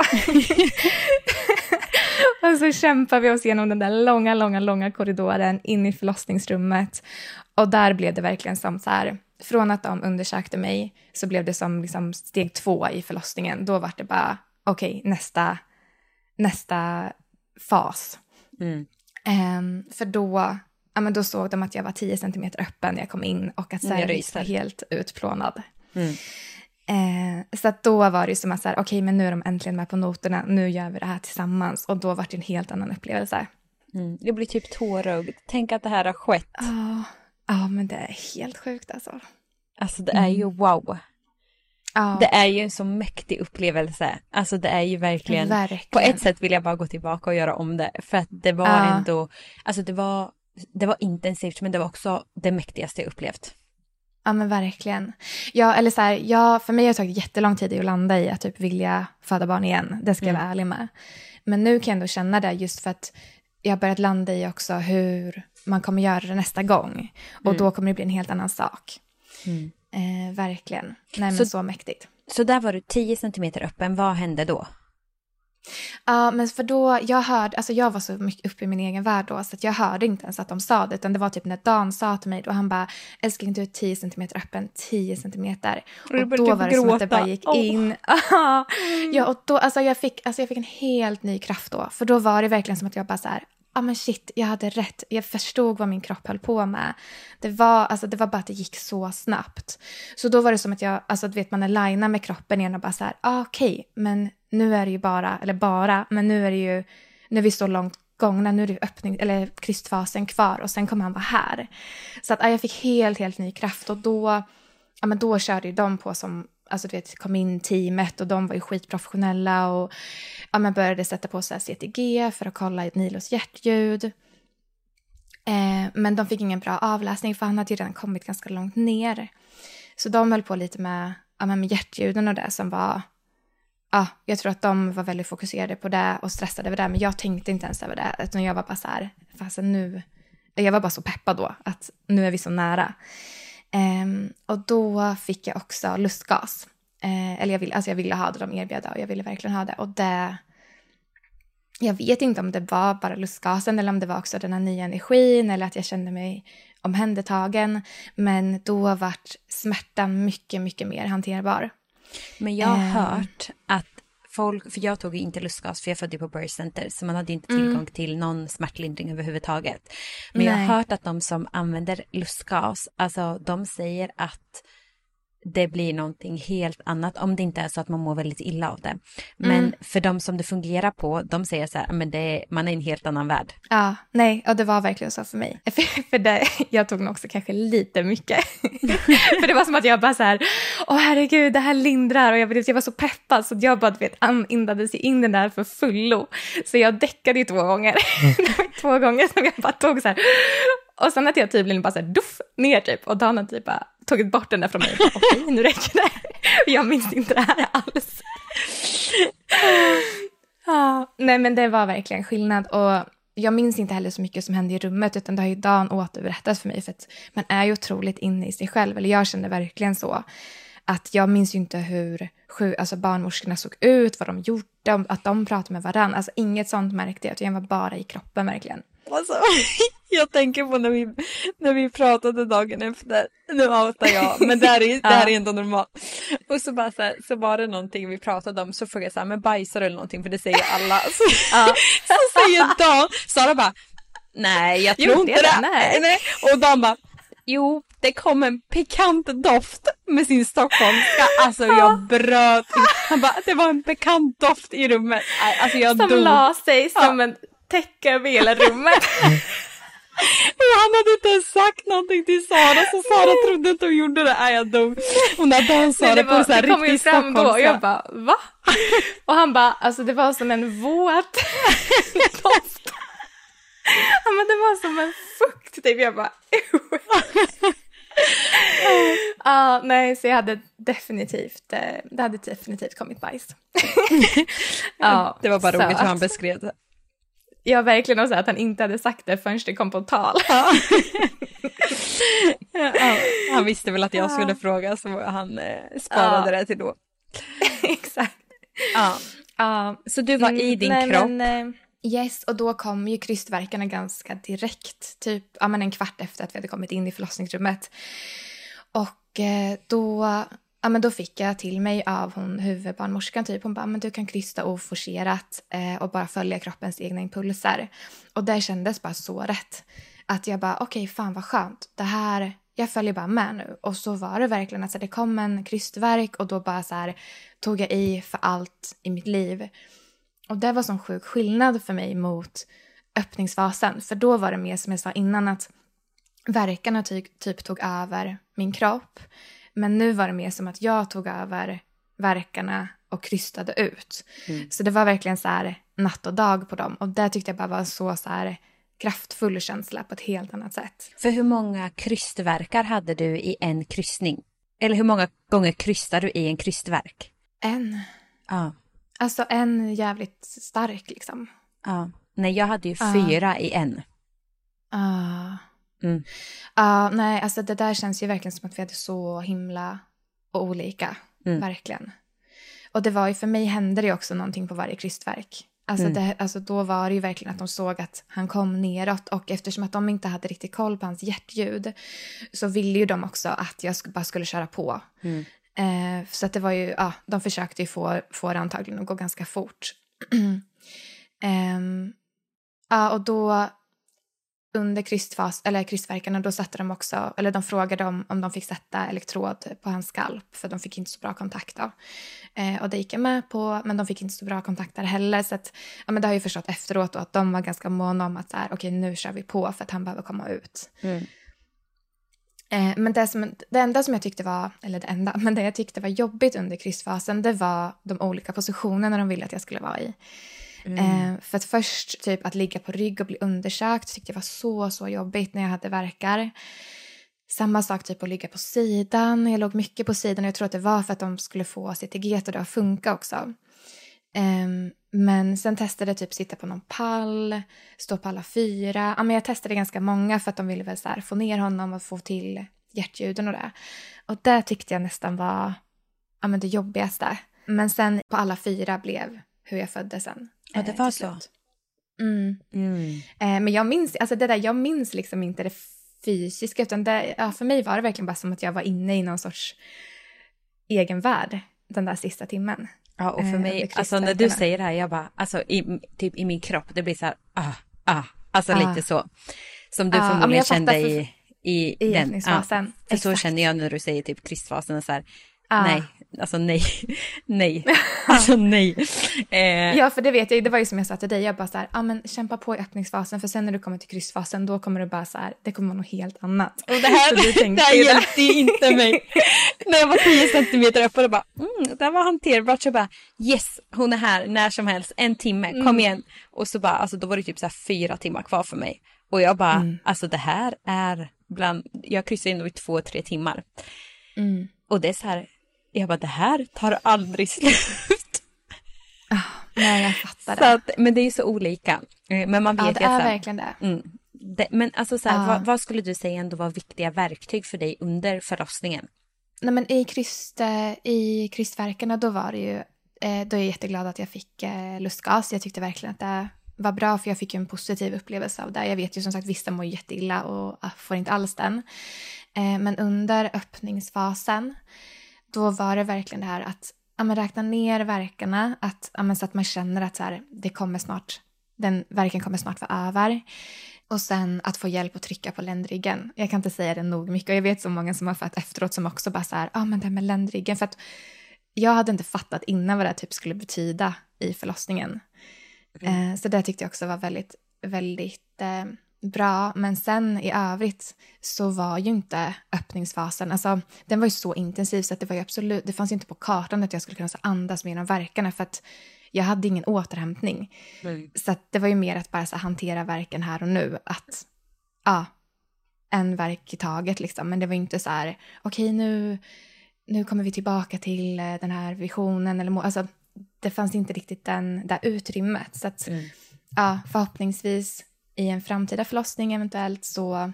Och så kämpar vi oss igenom den där långa, långa, långa korridoren in i förlossningsrummet. Och där blev det verkligen som så här, från att de undersökte mig så blev det som liksom steg två i förlossningen. Då var det bara, okej, okay, nästa, nästa fas. Mm. Um, för då, ja, men då såg de att jag var tio centimeter öppen när jag kom in och att cervix var helt utplånad. Mm. Uh, så att då var det som att okej, okay, men nu är de äntligen med på noterna, nu gör vi det här tillsammans. Och då var det en helt annan upplevelse. Mm. Det blir typ tårögd. Tänk att det här har skett. Ja, uh, ja men det är helt sjukt alltså. Alltså det är ju wow. Ja. Det är ju en så mäktig upplevelse. Alltså det är ju verkligen, verkligen. På ett sätt vill jag bara gå tillbaka och göra om det. För att det var ja. ändå, alltså det var, det var intensivt, men det var också det mäktigaste jag upplevt. Ja men verkligen. Ja, eller så här, ja, för mig har det tagit jättelång tid att landa i att typ vilja föda barn igen. Det ska jag vara mm. ärlig med. Men nu kan jag ändå känna det just för att jag har börjat landa i också hur man kommer göra det nästa gång. Och mm. då kommer det bli en helt annan sak. Mm. Eh, verkligen. Nej men så, så mäktigt. Så där var du tio centimeter öppen. Vad hände då? Ja, uh, men för då, jag hörde, alltså jag var så mycket uppe i min egen värld då, så att jag hörde inte ens att de sa det, utan det var typ när Dan sa till mig, och han bara, älskling du är tio centimeter öppen, tio centimeter. Och, och då var det gråta. Som att det bara gick oh. in. mm. Ja, och då, alltså jag fick, alltså jag fick en helt ny kraft då, för då var det verkligen som att jag bara så här, ja ah, men shit, jag hade rätt. Jag förstod vad min kropp höll på med. Det var, alltså, det var bara att det gick så snabbt. Så då var det som att jag, alltså du vet man är lina med kroppen igen och bara så här, ah, okej, okay, men nu är det ju bara, eller bara, men nu är det ju, nu är vi så långt gångna, nu är det öppning, eller krystfasen kvar och sen kommer han vara här. Så att ah, jag fick helt, helt ny kraft och då, ja men då körde ju de på som, alltså du vet, kom in teamet och de var ju skitprofessionella och ja, man började sätta på så här C T G för att kolla Nilos hjärtljud. Eh, men de fick ingen bra avläsning för han hade ju redan kommit ganska långt ner. Så de höll på lite med, ja, med hjärtljuden och det som var... Ja, jag tror att de var väldigt fokuserade på det och stressade över det. Men jag tänkte inte ens över det. Utan jag var bara så här, fast nu... Jag var bara så peppad då att nu är vi så nära. Um, och då fick jag också lustgas. Uh, eller jag ville, alltså jag ville ha det, de erbjöd det och jag ville verkligen ha det. Och det... Jag vet inte om det var bara lustgasen eller om det var också den här nya energin eller att jag kände mig omhändertagen. Men då vart smärtan mycket, mycket mer hanterbar. Men jag har um, hört att folk, för jag tog ju inte lustgas för jag födde på birth center så man hade inte tillgång mm. till någon smärtlindring överhuvudtaget. Men Nej. jag har hört att de som använder lustgas, alltså de säger att det blir någonting helt annat om det inte är så att man mår väldigt illa av det. Men mm. för de som det fungerar på, de säger så här, men det är, man är i en helt annan värld. Ja, nej, och det var verkligen så för mig. För, för det, jag tog nog också kanske lite mycket. För det var som att jag bara så här, åh herregud, det här lindrar. Och jag, jag var så peppad så jag bara, vet, andades in den där för fullo. Så jag däckade ju två gånger. Det var två gånger som jag bara tog så här. Och sen att jag tydligen bara så här, duff, ner typ. Och Dan har typ bara tagit bort den där från mig. Okej, nu räcker det. Jag minns inte det här alls. ah, nej, men det var verkligen skillnad. Och jag minns inte heller så mycket som hände i rummet. Utan det har ju Dan återberättat för mig. För att man är ju otroligt inne i sig själv. Eller jag kände verkligen så. Att jag minns ju inte hur sju, alltså barnmorskorna såg ut. Vad de gjorde. Att de pratade med varandra. Alltså inget sånt märkte jag. Jag var bara i kroppen verkligen. Alltså, jag tänker på när vi, när vi pratade dagen efter. Nu outar jag, men det här är, det här är ändå normalt. Och så bara så, här, så var det någonting vi pratade om. Så frågade jag så här, men bajsar eller någonting? För det säger alla. Så, ja. så säger Dan, Sara bara, nej jag tror jo, inte det. det. Nej. Nej. Och Dan bara, jo det kom en pikant doft med sin stockholmska. Alltså jag bröt. Han bara, det var en pikant doft i rummet. Alltså jag som dog. la sig som ja. en täcka över hela rummet. Han hade inte ens sagt någonting till Sara, så Sara trodde inte hon gjorde det. Nej, jag dog. Hon hade dansade på så här riktigt riktigt fram då och jag bara, va? Och han bara, alltså det var som en våt doft. Ja, men det var som en fukt typ. Jag bara, ja, uh, nej, så jag hade definitivt, det hade definitivt kommit bajs. Ja, det var bara roligt hur han beskrev det. Jag verkligen också att han inte hade sagt det förrän det kom på tal. Ja. Ja, han visste väl att jag skulle ja. fråga så han eh, sparade ja. det till då. Exakt. Ja. Ja. Så du var mm, i din nej, kropp? Men, eh, yes, och då kom ju krystvärkarna ganska direkt. Typ ja, men en kvart efter att vi hade kommit in i förlossningsrummet. Och eh, då... Ja, men då fick jag till mig av hon huvudbarnmorskan typ. Hon bara, men du kan krysta oforcerat eh, och bara följa kroppens egna impulser. Och det kändes bara så rätt. Att jag bara, okej, okay, fan vad skönt. Det här, jag följer bara med nu. Och så var det verkligen att så, det kom en krystverk och då bara så här tog jag i för allt i mitt liv. Och det var sån sjuk skillnad för mig mot öppningsfasen. För då var det mer som jag sa innan att verkarna typ, typ tog över min kropp. Men nu var det mer som att jag tog över verkarna och krystade ut. Mm. Så det var verkligen så här natt och dag på dem. Och det tyckte jag bara var så, så här kraftfull känsla på ett helt annat sätt. För hur många krystverkar hade du i en krystning? Eller hur många gånger krystade du i en krystverk? En. Ja. Alltså en jävligt stark liksom. Ja. Nej, jag hade ju fyra ja. i en. Ja. Mm. Uh, nej, alltså det där känns ju verkligen som att vi hade så himla olika, mm. verkligen. Och det var ju, för mig hände det också någonting på varje krystverk. Alltså, mm. det, alltså då var det ju verkligen att de såg att han kom neråt och eftersom att de inte hade riktigt koll på hans hjärtljud så ville ju de också att jag bara skulle köra på. Mm. Uh, så att det var ju, ja, de försökte ju få, få det antagligen att gå ganska fort. um, ja, och då... Under krystfas, eller krystverkarna då satte de också, eller de frågade om, om de fick sätta elektrod på hans skalp för de fick inte så bra kontakt då. Eh, och det gick jag med på, men de fick inte så bra kontakt där heller så att, ja men det har jag ju förstått efteråt då, att de var ganska måna om att så här, okej nu kör vi på för att han behöver komma ut. Mm. Eh, men det, som, det enda som jag tyckte var, eller det enda, men det jag tyckte var jobbigt under krystfasen det var de olika positionerna de ville att jag skulle vara i. Mm. Eh, för att först typ att ligga på rygg och bli undersökt tyckte jag var så, så jobbigt när jag hade värkar. Samma sak typ att ligga på sidan. Jag låg mycket på sidan och jag tror att det var för att de skulle få C T G och det har funkat också. Eh, men sen testade jag typ sitta på någon pall, stå på alla fyra. Ja, men jag testade ganska många för att de ville väl så här få ner honom och få till hjärtljuden och det. Och det tyckte jag nästan var ja, men det jobbigaste. Men sen på alla fyra blev hur jag föddes sen. Ja, det var så. Mm. Mm. Eh, men jag minns, alltså det där, jag minns liksom inte det fysiska, utan det, ja, för mig var det verkligen bara som att jag var inne i någon sorts egen värld den där sista timmen. Ja, och för eh, mig, alltså när du säger det här, jag bara, alltså i, typ i min kropp, det blir så här, ah, ah, alltså ah. lite så. Som du ah, förmodligen kände för, i, i, i den. Ja, för så känner jag när du säger typ kristfasen så här, ah. nej, alltså nej, nej, alltså nej. Eh. Ja, för det vet jag, det var ju som jag sa till dig, jag bara så här, ja men kämpa på i öppningsfasen, för sen när du kommer till krystfasen, då kommer det bara så här, det kommer vara något helt annat. Och det här, det här hjälpte inte mig. När jag var tio centimeter upp och bara, mm, det var hanterbart, så bara, yes, hon är här när som helst, en timme, kom mm. igen. Och så bara, alltså då var det typ så här fyra timmar kvar för mig. Och jag bara, mm. alltså det här är bland, jag kryssade in i två, tre timmar. Mm. Och det är så här, jag bara, det här tar aldrig slut. Oh, nej, jag fattar det. Så att, men det är ju så olika. Men man vet ja, det är här, verkligen det. Mm, det. Men alltså så här, ja. vad, vad skulle du säga ändå var viktiga verktyg för dig under förlossningen? Nej, men i, kryst, i krystverkarna då var det ju, då är jag jätteglad att jag fick lustgas. Jag tyckte verkligen att det var bra, för jag fick ju en positiv upplevelse av det. Jag vet ju som sagt, vissa mår jätteilla och får inte alls den. Men under öppningsfasen, då var det verkligen det här att ja, men räkna ner verkarna, att, ja, men så att man känner att så här, det kommer snart, den verken kommer snart vara över. Och sen att få hjälp att trycka på ländryggen. Jag kan inte säga det nog mycket. Och jag vet så många som har fått efteråt som också bara så här, ja ah, men det här med ländryggen. För att jag hade inte fattat innan vad det typ skulle betyda i förlossningen. Mm. Eh, så det tyckte jag också var väldigt, väldigt eh, bra. Men sen i övrigt så var ju inte öppningsfasen, alltså den var ju så intensiv så att det var ju absolut, det fanns ju inte på kartan att jag skulle kunna så andas med genom verkarna, för att jag hade ingen återhämtning. Mm. Så att det var ju mer att bara så hantera verken här och nu, att ja, en verk i taget liksom. Men det var inte så här, okej okay, nu, nu kommer vi tillbaka till den här visionen eller må- alltså det fanns inte riktigt den där utrymmet. Så att mm. ja, förhoppningsvis i en framtida förlossning eventuellt så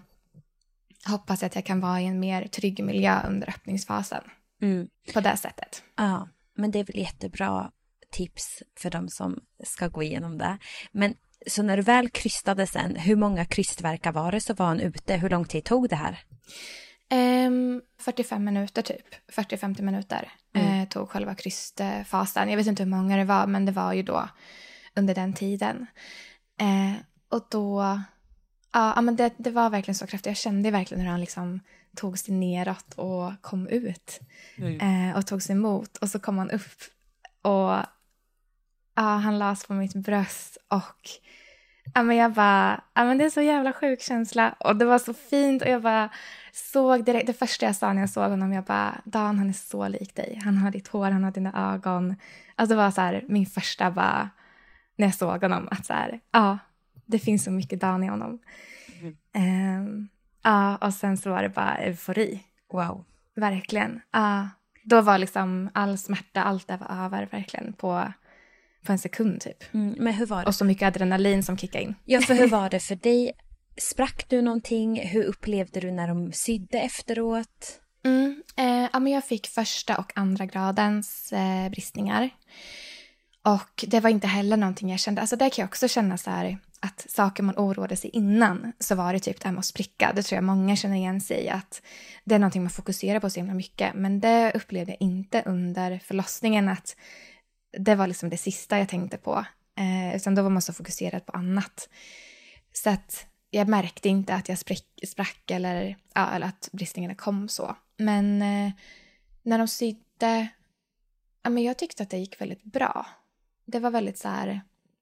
hoppas jag att jag kan vara i en mer trygg miljö under öppningsfasen. Mm. På det sättet. Ja, men det är väl jättebra tips för de som ska gå igenom det. Men så när du väl krystade sen, hur många krystverkar var det så var han ute? Hur lång tid tog det här? Um, fyrtiofem minuter typ. fyrtio till femtio minuter mm. eh, tog själva krystfasen. Jag vet inte hur många det var, men det var ju då under den tiden. Eh, och då, ja men det, det var verkligen så kraftigt. Jag kände verkligen hur han liksom tog sig neråt och kom ut. Mm. Eh, och tog sig emot. Och så kom han upp och ja, han las på mitt bröst och ja, men jag bara, ja men det är så jävla sjuk känsla och det var så fint och jag bara såg direkt, det första jag sa när jag såg honom, jag bara, Dan, han är så lik dig, han har ditt hår, han har dina ögon, alltså det var så här min första bara, när jag såg honom, att så här, ja, det finns så mycket Dan i honom. Mm. Um, ja, och sen så var det bara eufori. Wow. Verkligen, ja. Då var liksom all smärta, allt det var över verkligen på på en sekund typ. Mm, men hur var det? Och så mycket adrenalin som kickade in. Ja, för hur var det för dig? Sprack du någonting? Hur upplevde du när de sydde efteråt? Mm, eh, ja, men jag fick första och andra gradens eh, bristningar. Och det var inte heller någonting jag kände. Alltså där kan jag också känna så här att saker man oroade sig innan så var det typ det här med att spricka. Det tror jag många känner igen sig i, att det är någonting man fokuserar på så himla mycket. Men det upplevde jag inte under förlossningen, att det var liksom det sista jag tänkte på. Eh, utan då var man så fokuserad på annat. Så att jag märkte inte att jag sprack, sprack eller, ja, eller att bristningarna kom så. Men eh, när de sydde, ja, men jag tyckte att det gick väldigt bra. Det var väldigt så här,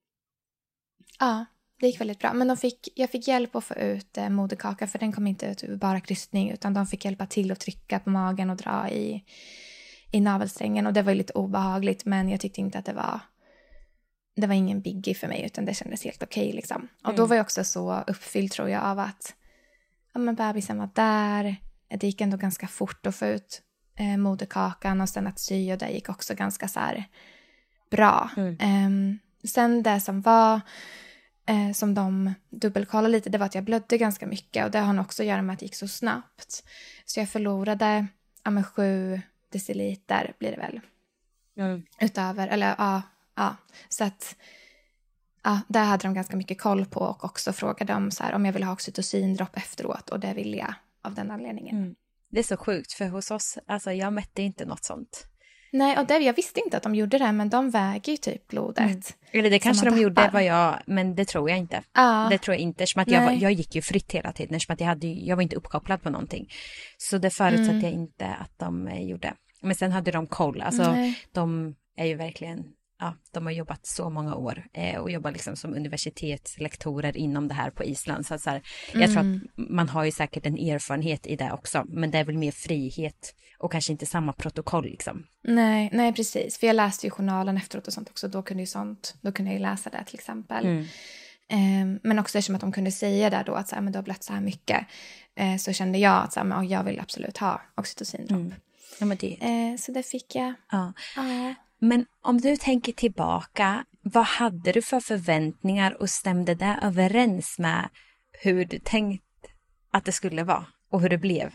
ja, det gick väldigt bra. Men de fick, jag fick hjälp att få ut eh, moderkaka, för den kom inte ut ur bara krystning, utan de fick hjälpa till att trycka på magen och dra i i navelsträngen, och det var ju lite obehagligt, men jag tyckte inte att det var det var ingen biggie för mig utan det kändes helt okej liksom. Och Mm. då var jag också så uppfylld tror jag av att ja, men bebisen var där. Det gick ändå ganska fort att få ut eh, moderkakan och sen att sy och det gick också ganska så här bra. Mm. Eh, sen det som var eh, som de dubbelkollade lite, det var att jag blödde ganska mycket och det har nog också att göra med att det gick så snabbt. Så jag förlorade ja, men sju deciliter blir det väl. Mm. Utöver, eller ja, ja. Så att ja, där hade de ganska mycket koll på och också frågade om, så här, om jag ville ha oxytocindropp efteråt och det ville jag av den anledningen. Mm. Det är så sjukt för hos oss, alltså jag mätte inte något sånt. Nej, och det, jag visste inte att de gjorde det, men de väger ju typ blodet. Mm. Eller det kanske de gjorde vad jag, men det tror jag inte. Ja. Det tror jag inte, som att jag, var, jag gick ju fritt hela tiden, som att jag, hade, jag var inte uppkopplad på någonting. Så det förutsatte Mm. jag inte att de eh, gjorde. Men sen hade de koll, alltså Nej. de är ju verkligen, ja, de har jobbat så många år eh, och jobbar liksom som universitetslektorer inom det här på Island. Så, att så här, jag Mm. tror att man har ju säkert en erfarenhet i det också, men det är väl mer frihet och kanske inte samma protokoll liksom. Nej, nej, precis. För jag läste ju journalen efteråt och sånt också. Då kunde, ju sånt, då kunde jag ju läsa det till exempel. Mm. Eh, men också eftersom att de kunde säga där då att så här, men du har blött så här mycket. Eh, så kände jag att så här, men, oh, jag vill absolut ha oxytocindropp. Mm. Ja, men det, Eh, så det fick jag. ja. Ja. Men om du tänker tillbaka, vad hade du för förväntningar och stämde det överens med hur du tänkt att det skulle vara och hur det blev?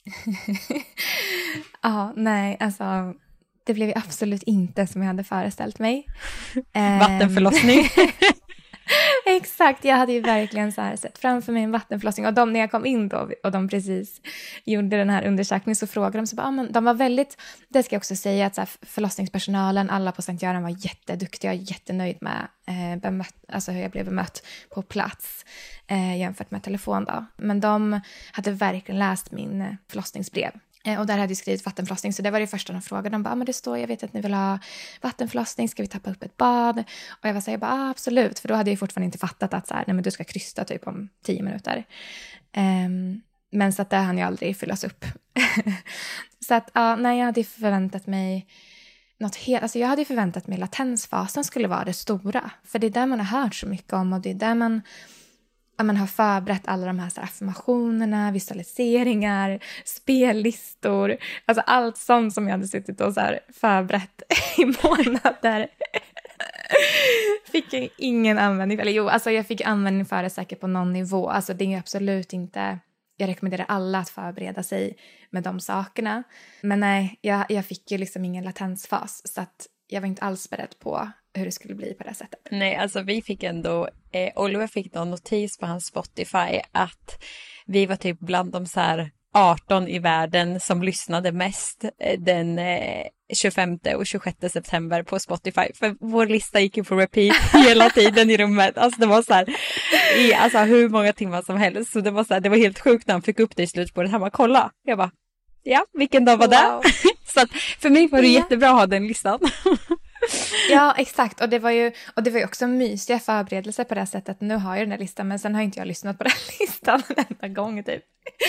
Ja, nej, alltså det blev ju absolut inte som jag hade föreställt mig. Vattenförlossning. Exakt, jag hade ju verkligen så här sett framför mig en vattenförlossning. Och de, när jag kom in då och de precis gjorde den här undersökningen så frågade de så bara, ah, men de var väldigt, det ska jag också säga att så här, förlossningspersonalen, alla på Sankt Göran var jätteduktiga och jättenöjd med eh, bemött, alltså hur jag blev bemött på plats eh, jämfört med telefon då. Men de hade verkligen läst min förlossningsbrev. Och där hade jag skrivit vattenförlossning, så det var det första de frågade. De bara, ah, men det står, jag vet att ni vill ha vattenförlossning, ska vi tappa upp ett bad? Och jag var så här, jag bara, ah, absolut. För då hade jag fortfarande inte fattat att så här, nej, men du ska krysta typ om tio minuter. Um, men så att det hann jag aldrig fyllas upp. Så att, ja, nej, jag hade förväntat mig något helt, alltså jag hade förväntat mig latensfasen skulle vara det stora. För det är där man har hört så mycket om och det är där man... att man har förberett alla de här, så här affirmationerna, visualiseringar, spellistor. Alltså allt sånt som jag hade suttit och så här förberett i månader. Fick jag ingen användning. Eller jo, alltså jag fick användning för det säkert på någon nivå. Alltså det är absolut inte... Jag rekommenderar alla att förbereda sig med de sakerna. Men nej, jag, jag fick ju liksom ingen latensfas. Så att jag var inte alls beredd på hur det skulle bli på det sättet. Nej, alltså vi fick ändå, eh, Oliver fick någon notis på hans Spotify att vi var typ bland de så här arton i världen som lyssnade mest eh, den eh, tjugofemte och tjugosjätte september på Spotify. För vår lista gick ju på repeat hela tiden i rummet. Alltså det var så här, i alltså hur många timmar som helst. Så det var så här, det var helt sjukt när han fick upp det i slutspåret. Han bara, kolla. Jag bara, ja, vilken dag var Wow. det? Så att för mig var det Ja. jättebra att ha den listan. Ja, exakt. Och det var ju, och det var ju också mysiga förberedelser på det sättet. Nu har jag den här listan, men sen har inte jag lyssnat på den listan en enda gång typ.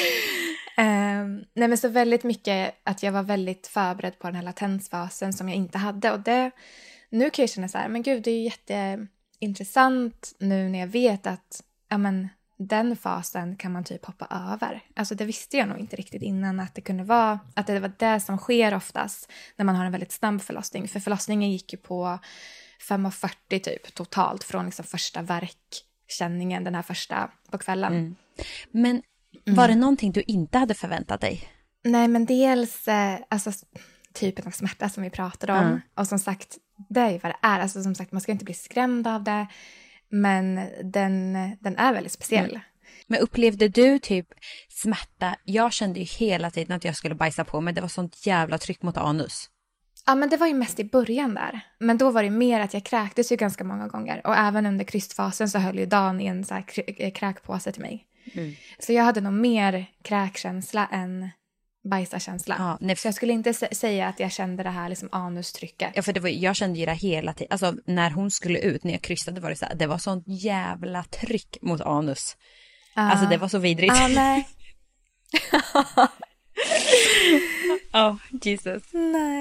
um, nej, men så väldigt mycket att jag var väldigt förberedd på den här latensfasen som jag inte hade. Och det, nu kan jag känna så här, men gud, det är ju jätteintressant nu när jag vet att, ja men, den fasen kan man typ hoppa över. Alltså det visste jag nog inte riktigt innan att det kunde vara, att det var det som sker oftast när man har en väldigt snabb förlossning. För förlossningen gick ju på fem fyrtio typ totalt från liksom första verkkänningen, den här första på kvällen. Mm. Men var det någonting du inte hade förväntat dig? Nej, men dels eh, alltså typen av smärta som vi pratade om. Mm. Och som sagt, det är ju vad det är. Alltså som sagt, man ska inte bli skrämd av det. Men den, den är väldigt speciell. Mm. Men upplevde du typ smärta? Jag kände ju hela tiden att jag skulle bajsa på, men det var sånt jävla tryck mot anus. Ja, men det var ju mest i början där. Men då var det mer att jag kräktes ju ganska många gånger. Och även under krystfasen så höll ju Dan i en så här kr- kräkpåse till mig. Mm. Så jag hade nog mer kräkkänsla än bajsarkänsla. Ja, nej. Så jag skulle inte sä- säga att jag kände det här liksom anustrycket. Ja, för det var, jag kände ju det hela tiden. Alltså när hon skulle ut, när jag krystade var det så här, det var sånt jävla tryck mot anus. Uh. Alltså det var så vidrigt. Ja, uh, nej. Ja, oh, Jesus. Nej.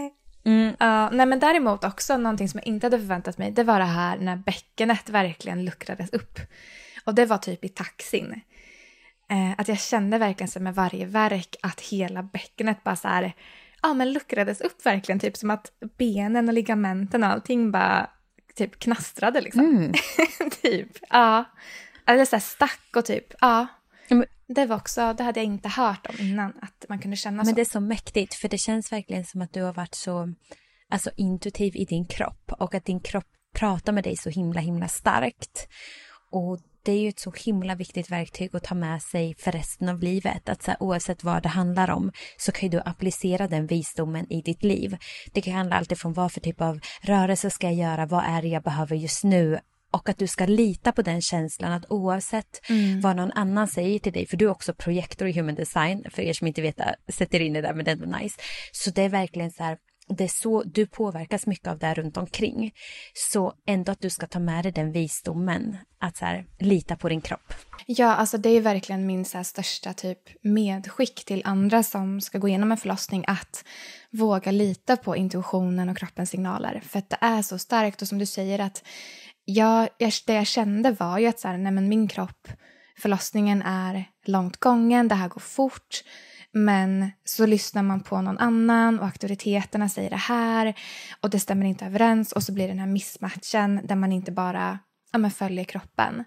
Mm. Uh, nej men däremot också någonting som jag inte hade förväntat mig, det var det här när bäckenet verkligen luckrades upp. Och det var typ i taxin. Uh, att jag kände verkligen som med varje verk att hela bäckenet bara så här, ja men luckrades upp verkligen, typ som att benen och ligamenten och allting bara typ knastrade liksom. Mm. typ, ja. Eller så här stack och typ, ja. Mm. Det var också, det hade jag inte hört om innan, att man kunde känna så. Men det är så mäktigt, för det känns verkligen som att du har varit så alltså, intuitiv i din kropp. Och att din kropp pratar med dig så himla, himla starkt. Och det är ju ett så himla viktigt verktyg att ta med sig för resten av livet. Att så här, oavsett vad det handlar om så kan du applicera den visdomen i ditt liv. Det kan handla alltid från vad för typ av rörelse ska jag göra, vad är det jag behöver just nu. Och att du ska lita på den känslan att oavsett mm. vad någon annan säger till dig, för du är också projektor i human design, för er som inte vet det, sätter in det där, men det är ändå nice. Så det är verkligen så här, det är så du påverkas mycket av det runt omkring. Så ändå att du ska ta med dig den visdomen, att så här, lita på din kropp. Ja, alltså det är verkligen min så här, största typ medskick till andra som ska gå igenom en förlossning, att våga lita på intuitionen och kroppens signaler. För att det är så starkt, och som du säger att Ja, det jag kände var ju att så här, nej men min kropp, förlossningen är långt gången, det här går fort. Men så lyssnar man på någon annan och auktoriteterna säger det här och det stämmer inte överens. Och så blir det den här missmatchen där man inte bara ja, men följer kroppen.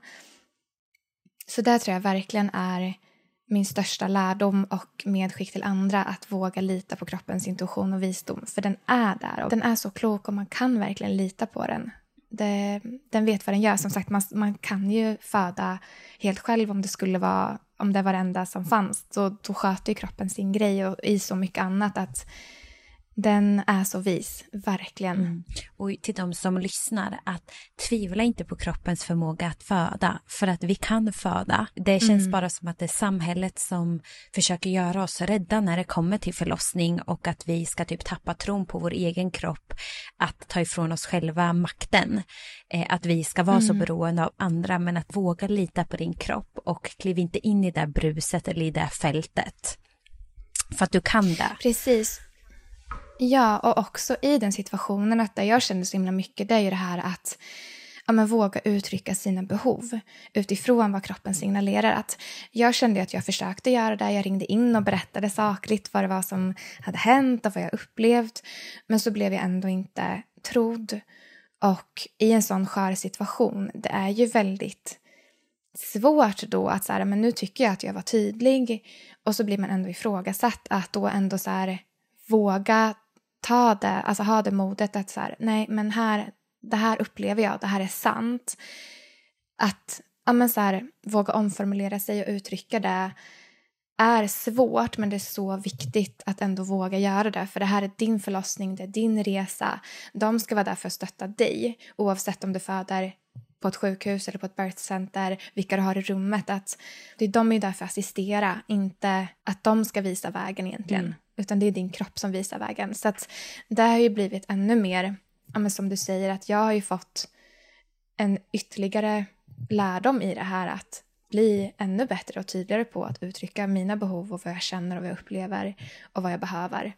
Så där tror jag verkligen är min största lärdom och medskick till andra, att våga lita på kroppens intuition och visdom. För den är där och den är så klok och man kan verkligen lita på den. Det, den vet vad den gör. Som sagt, man, man kan ju föda helt själv om det skulle vara, om det var det enda som fanns. Så då sköter ju kroppen sin grej och i så mycket annat att den är så vis, verkligen. Mm. Och till de som lyssnar, att tvivla inte på kroppens förmåga att föda. För att vi kan föda. Det känns mm. bara som att det är samhället som försöker göra oss rädda när det kommer till förlossning. Och att vi ska typ tappa tron på vår egen kropp. Att ta ifrån oss själva makten. Eh, att vi ska vara mm. så beroende av andra. Men att våga lita på din kropp. Och kliv inte in i det bruset eller i det fältet. För att du kan det. Precis. Ja, och också i den situationen att där jag kände så himla mycket, det är ju det här att ja, men våga uttrycka sina behov utifrån vad kroppen signalerar. Att jag kände att jag försökte göra det, jag ringde in och berättade sakligt vad det var som hade hänt och vad jag upplevt. Men så blev jag ändå inte trodd. Och i en sån skör situation, det är ju väldigt svårt då att så här, men nu tycker jag att jag var tydlig. Och så blir man ändå ifrågasatt, att då ändå så här våga ta det, alltså ha det modet att så här, nej men här, det här upplever jag, det här är sant. Att ja, men så här, våga omformulera sig och uttrycka det är svårt, men det är så viktigt att ändå våga göra det. För det här är din förlossning, det är din resa. De ska vara där för att stötta dig, oavsett om du föder på ett sjukhus eller på ett birth center, vilka du har i rummet. Att det är de är där för att assistera, inte att de ska visa vägen egentligen. Mm. Utan det är din kropp som visar vägen. Så att det har ju blivit ännu mer, ja, men som du säger, att jag har ju fått en ytterligare lärdom i det här, att bli ännu bättre och tydligare på att uttrycka mina behov och vad jag känner och vad jag upplever och vad jag behöver.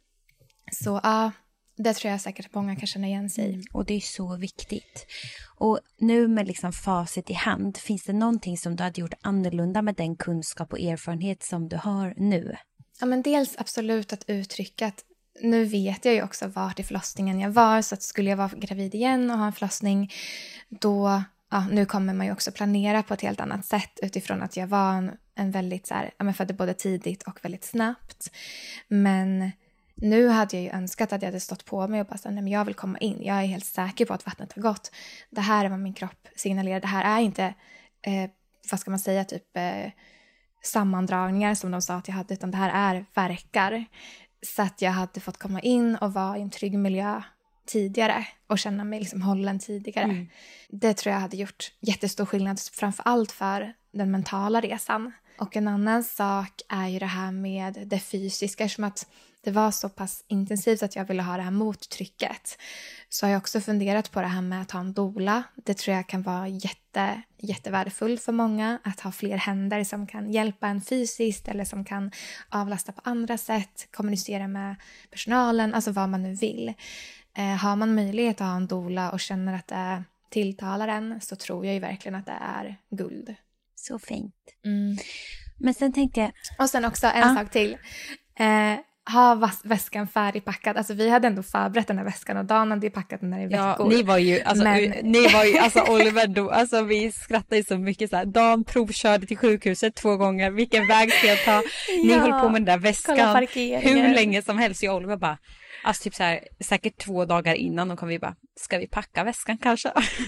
Så ja, det tror jag säkert att många kan känna igen sig i. Mm, och det är så viktigt. Och nu med liksom facit i hand, finns det någonting som du hade gjort annorlunda med den kunskap och erfarenhet som du har nu? Ja, men dels absolut att uttrycka att nu vet jag ju också vart i förlossningen jag var, så att skulle jag vara gravid igen och ha en förlossning, då, ja, nu kommer man ju också planera på ett helt annat sätt utifrån att jag var en, en väldigt så här, ja, men födde både tidigt och väldigt snabbt. Men nu hade jag ju önskat att jag hade stått på mig och bara så, nej men jag vill komma in, jag är helt säker på att vattnet har gått. Det här är vad min kropp signalerar, det här är inte, eh, vad ska man säga, typ eh, sammandragningar som de sa att jag hade, utan det här är verkar. Så att jag hade fått komma in och vara i en trygg miljö tidigare och känna mig liksom hållen tidigare. Mm. Det tror jag hade gjort jättestor skillnad, framför allt för den mentala resan. Och en annan sak är ju det här med det fysiska, som att det var så pass intensivt att jag ville ha det här mottrycket. Så har jag också funderat på det här med att ha en doula. Det tror jag kan vara jätte jätte, jättevärdefullt för många att ha fler händer som kan hjälpa en fysiskt eller som kan avlasta på andra sätt, kommunicera med personalen, alltså vad man nu vill. Eh, har man möjlighet att ha en doula och känner att det tilltalar en, så tror jag ju verkligen att det är guld. Så fint. Mm. Men sen tänkte jag... Och sen också en ah. sak till. Eh, ha vas- väskan färdigpackad. Alltså vi hade ändå förberett den här väskan och Dan hade ju packat den här i veckor. Ja, ni var ju, alltså, Men... ni var ju, alltså Oliver, då, alltså vi skrattade ju så mycket så här. Dan provkörde till sjukhuset två gånger. Vilken väg ska jag ta? Ni ja, höll på med den där väskan hur länge som helst. Jag och Oliver bara, alltså typ så här, säkert två dagar innan och kom vi bara, ska vi packa väskan kanske?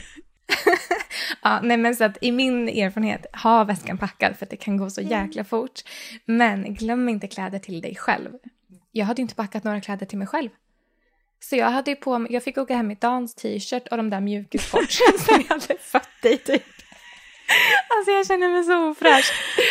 Ja, nej men så att i min erfarenhet, ha väskan packad för att det kan gå så jäkla fort. Men glöm inte kläder till dig själv. Jag hade ju inte packat några kläder till mig själv. Så jag hade ju på mig, jag fick åka hem i Dans t-shirt och de där mjukisshortsen som jag hade fått i typ. Alltså jag känner mig så ofräsch.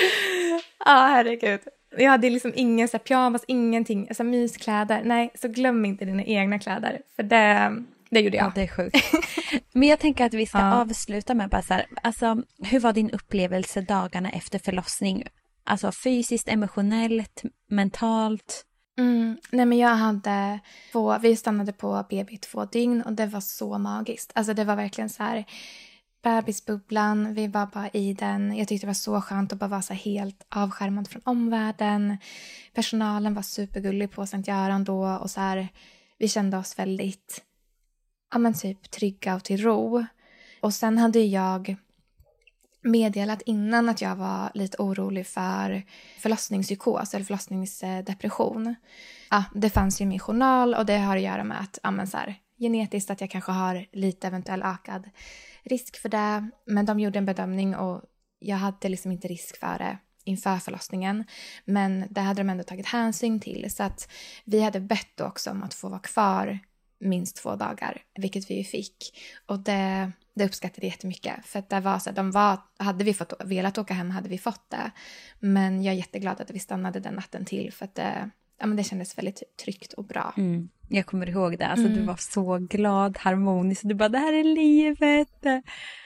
Ja, herregud. Jag hade liksom ingen så här, pyjamas, ingenting, alltså myskläder. Nej, så glöm inte dina egna kläder. För det, det gjorde jag. Ja, det är sjukt. Men jag tänker att vi ska ja. avsluta med bara så här, alltså hur var din upplevelse dagarna efter förlossning? Alltså fysiskt, emotionellt, mentalt? Mm, nej men jag hade två, vi stannade på B B två dygn och det var så magiskt. Alltså det var verkligen så här bebisbubblan, vi var bara i den. Jag tyckte det var så skönt att bara vara så här helt avskärmad från omvärlden. Personalen var supergullig på Sankt Göran då och så här, vi kände oss väldigt, ja men typ trygga och till ro. Och sen hade jag meddelat innan att jag var lite orolig för förlossningspsykos eller förlossningsdepression. Ja, det fanns ju i min journal och det har att göra med att ja, men så här, genetiskt att jag kanske har lite eventuell ökad risk för det. Men de gjorde en bedömning och jag hade liksom inte risk för det inför förlossningen. Men det hade de ändå tagit hänsyn till. Så att vi hade bett också om att få vara kvar minst två dagar, vilket vi ju fick. Och det, det uppskattade jättemycket. För att det var så att de var, hade vi fått, velat åka hem hade vi fått det. Men jag är jätteglad att vi stannade den natten till. För att det, ja, men det kändes väldigt tryggt och bra. Mm. Jag kommer ihåg det. Alltså, mm. Du var så glad, harmonisk. Du bara, det här är livet.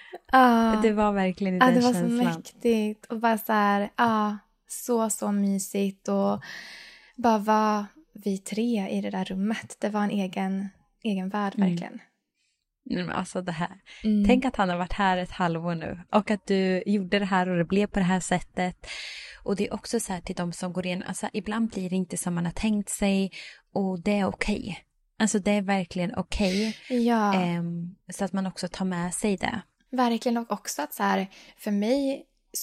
Ah, det var verkligen i ah, den det var känslan. Så mäktigt. Och bara så här, ah, så, så mysigt. Och bara var vi tre i det där rummet. Det var en egen, egen värld, mm. verkligen. Mm, alltså det här. Mm. Tänk att han har varit här ett halvår nu. Och att du gjorde det här och det blev på det här sättet. Och det är också så här till de som går in. Alltså ibland blir det inte som man har tänkt sig. Och det är okej. Okay. Alltså det är verkligen okej. Okay. Ja. Um, så att man också tar med sig det. Verkligen, och också att så här, för mig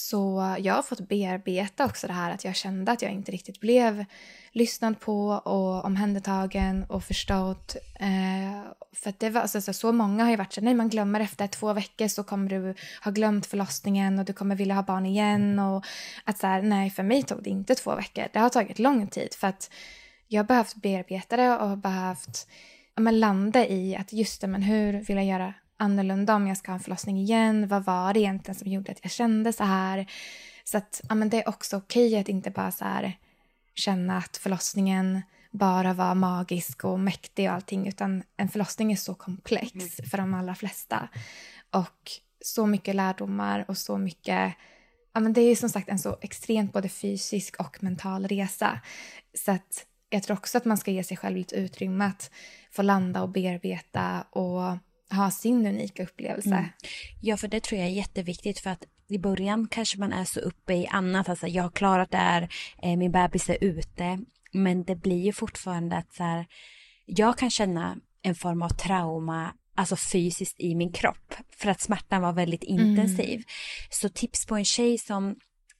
så jag har fått bearbeta också det här att jag kände att jag inte riktigt blev lyssnad på och omhändertagen och förstått. Eh, för att det var alltså, så, så många har ju varit så nej, man glömmer efter två veckor så kommer du ha glömt förlossningen och du kommer vilja ha barn igen. Och att så här, nej, för mig tog det inte två veckor. Det har tagit lång tid för att jag har behövt bearbeta det och har behövt ja, men landa i att just det, men hur vill jag göra annorlunda om jag ska ha en förlossning igen? Vad var det egentligen som gjorde att jag kände så här? Så att ja, men det är också okej att inte bara så här känna att förlossningen bara var magisk och mäktig och allting, utan en förlossning är så komplex mm. för de allra flesta. Och så mycket lärdomar och så mycket, ja men det är ju som sagt en så extremt både fysisk och mental resa. Så att jag tror också att man ska ge sig själv lite utrymme att få landa och bearbeta och ha sin unika upplevelse. Mm. Ja, för det tror jag är jätteviktigt, för att i början kanske man är så uppe i annat. Alltså jag har klarat det här, eh, min bebis är ute. Men det blir ju fortfarande att så här, jag kan känna en form av trauma, alltså fysiskt i min kropp. För att smärtan var väldigt intensiv. Mm. Så tips på en tjej som,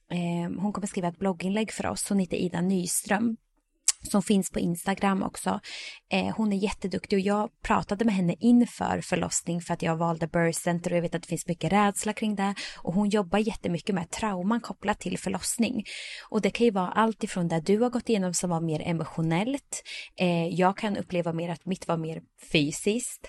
eh, hon kommer skriva ett blogginlägg för oss. Hon heter Ida Nyström. Som finns på Instagram också. Eh, hon är jätteduktig och jag pratade med henne inför förlossning för att jag valde birth center och jag vet att det finns mycket rädsla kring det. Och hon jobbar jättemycket med trauman kopplat till förlossning. Och det kan ju vara allt ifrån där du har gått igenom som var mer emotionellt. Eh, jag kan uppleva mer att mitt var mer fysiskt.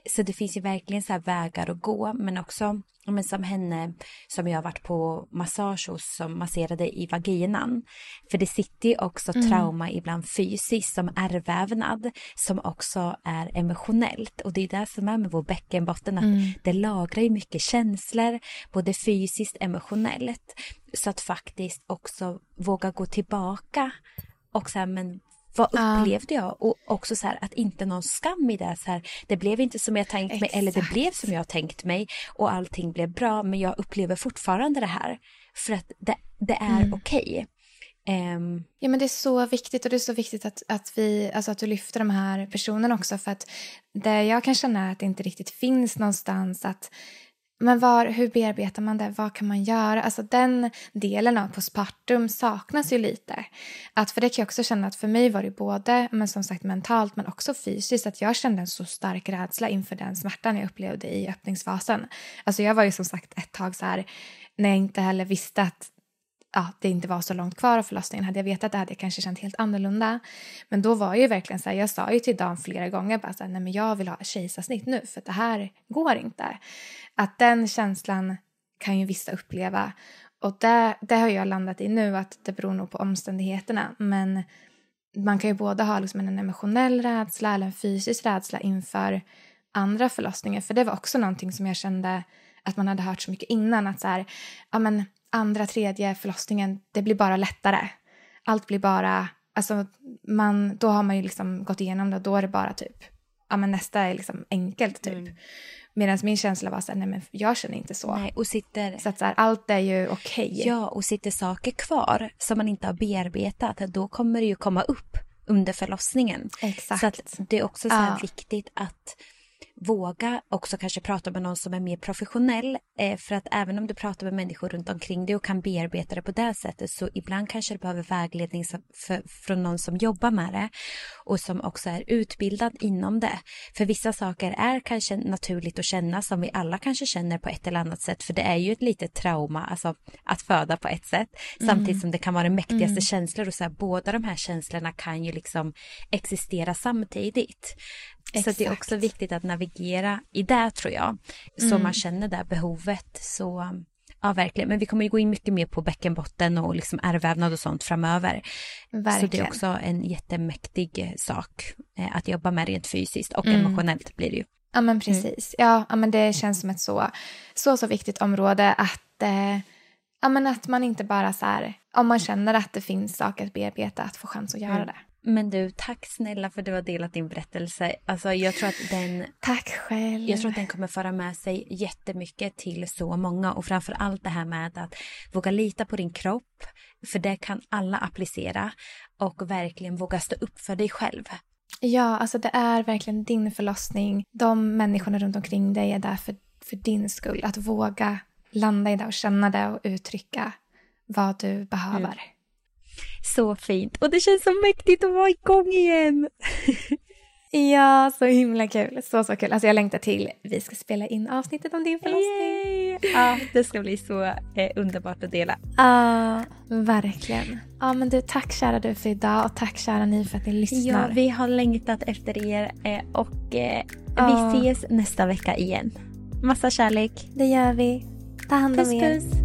så det finns ju verkligen så här vägar att gå, men också men som henne som jag har varit på massage hos som masserade i vaginan. För det sitter ju också mm. trauma ibland fysiskt som ärrvävnad som också är emotionellt. Och det är det som är med vår bäckenbotten, att mm. det lagrar ju mycket känslor, både fysiskt och emotionellt. Så att faktiskt också våga gå tillbaka och så här, men vad upplevde jag? Och också så här, att inte någon skam i det. Så här, det blev inte som jag tänkt mig, eller det blev som jag tänkt mig. Och allting blev bra, men jag upplever fortfarande det här. För att det, det är mm. okej. Okay. Um, ja, men det är så viktigt, och det är så viktigt att, att, vi, alltså att du lyfter de här personerna också. För att det jag kan känna är att det inte riktigt finns någonstans att men var, hur bearbetar man det? Vad kan man göra? Alltså den delen av postpartum saknas ju lite. Att för det kan jag också känna att för mig var det både, men som sagt mentalt, men också fysiskt. Att jag kände en så stark rädsla inför den smärtan jag upplevde i öppningsfasen. Alltså jag var ju som sagt ett tag så här, när jag inte heller visste att ja, det inte var så långt kvar av förlossningen. Hade jag vetat det hade jag kanske känt helt annorlunda. Men då var ju verkligen så här, jag sa ju till Dan flera gånger bara så här, nej men jag vill ha kejsarsnitt nu för det här går inte. Att den känslan kan ju vissa uppleva. Och det, det har jag landat i nu, att det beror nog på omständigheterna. Men man kan ju både ha liksom en emotionell rädsla eller en fysisk rädsla inför andra förlossningar. För det var också någonting som jag kände att man hade hört så mycket innan. Att så här, ja men andra, tredje förlossningen, det blir bara lättare. Allt blir bara, alltså man, då har man ju liksom gått igenom det och då är det bara typ, ja men nästa är liksom enkelt typ. Mm. Medan min känsla var så här, nej men jag känner inte så. Nej, och sitter, så att så här, allt är ju okej. Okay. Ja, och sitter saker kvar som man inte har bearbetat, då kommer det ju komma upp under förlossningen. Exakt. Så att det är också så här ja. viktigt att våga också kanske prata med någon som är mer professionell, eh, för att även om du pratar med människor runt omkring dig och kan bearbeta det på det sättet, så ibland kanske du behöver vägledning som, för, från någon som jobbar med det och som också är utbildad inom det. För vissa saker är kanske naturligt att känna, som vi alla kanske känner på ett eller annat sätt, för det är ju ett litet trauma, alltså att föda på ett sätt, mm. samtidigt som det kan vara mäktigaste mm. känslor, och så här, båda de här känslorna kan ju liksom existera samtidigt. Exakt. Så det är också viktigt att navigera i det, tror jag. Så mm. man känner det behovet. Så ja, verkligen. Men vi kommer ju gå in mycket mer på bäckenbotten och liksom ärrvävnad och sånt framöver. Verkligen. Så det är också en jättemäktig sak eh, att jobba med rent fysiskt och mm. emotionellt blir det ju. Ja, men precis. Mm. Ja, ja, men det känns som ett så, så, så viktigt område att, eh, ja, men att man inte bara så här, om man känner att det finns saker att bearbeta, att få chans att göra mm. det. Men du, tack snälla för att du har delat din berättelse. Alltså jag tror att den... Tack själv. Jag tror att den kommer föra med sig jättemycket till så många. Och framför allt det här med att våga lita på din kropp. För det kan alla applicera. Och verkligen våga stå upp för dig själv. Ja, alltså det är verkligen din förlossning. De människorna runt omkring dig är där för, för din skull. Att våga landa i det och känna det och uttrycka vad du behöver. Mm. Så fint. Och det känns så mäktigt att vara igång igen. Ja, så himla kul. Så, så kul. Alltså jag längtar till vi ska spela in avsnittet om din förlossning. Yay. Ja, det ska bli så eh, underbart att dela. Ja, uh, verkligen. Ja, men du, tack kära du för idag. Och tack kära ni för att ni lyssnar. Ja, vi har längtat efter er. Eh, och eh, uh. vi ses nästa vecka igen. Massa kärlek. Det gör vi. Ta hand om er. Puss, puss.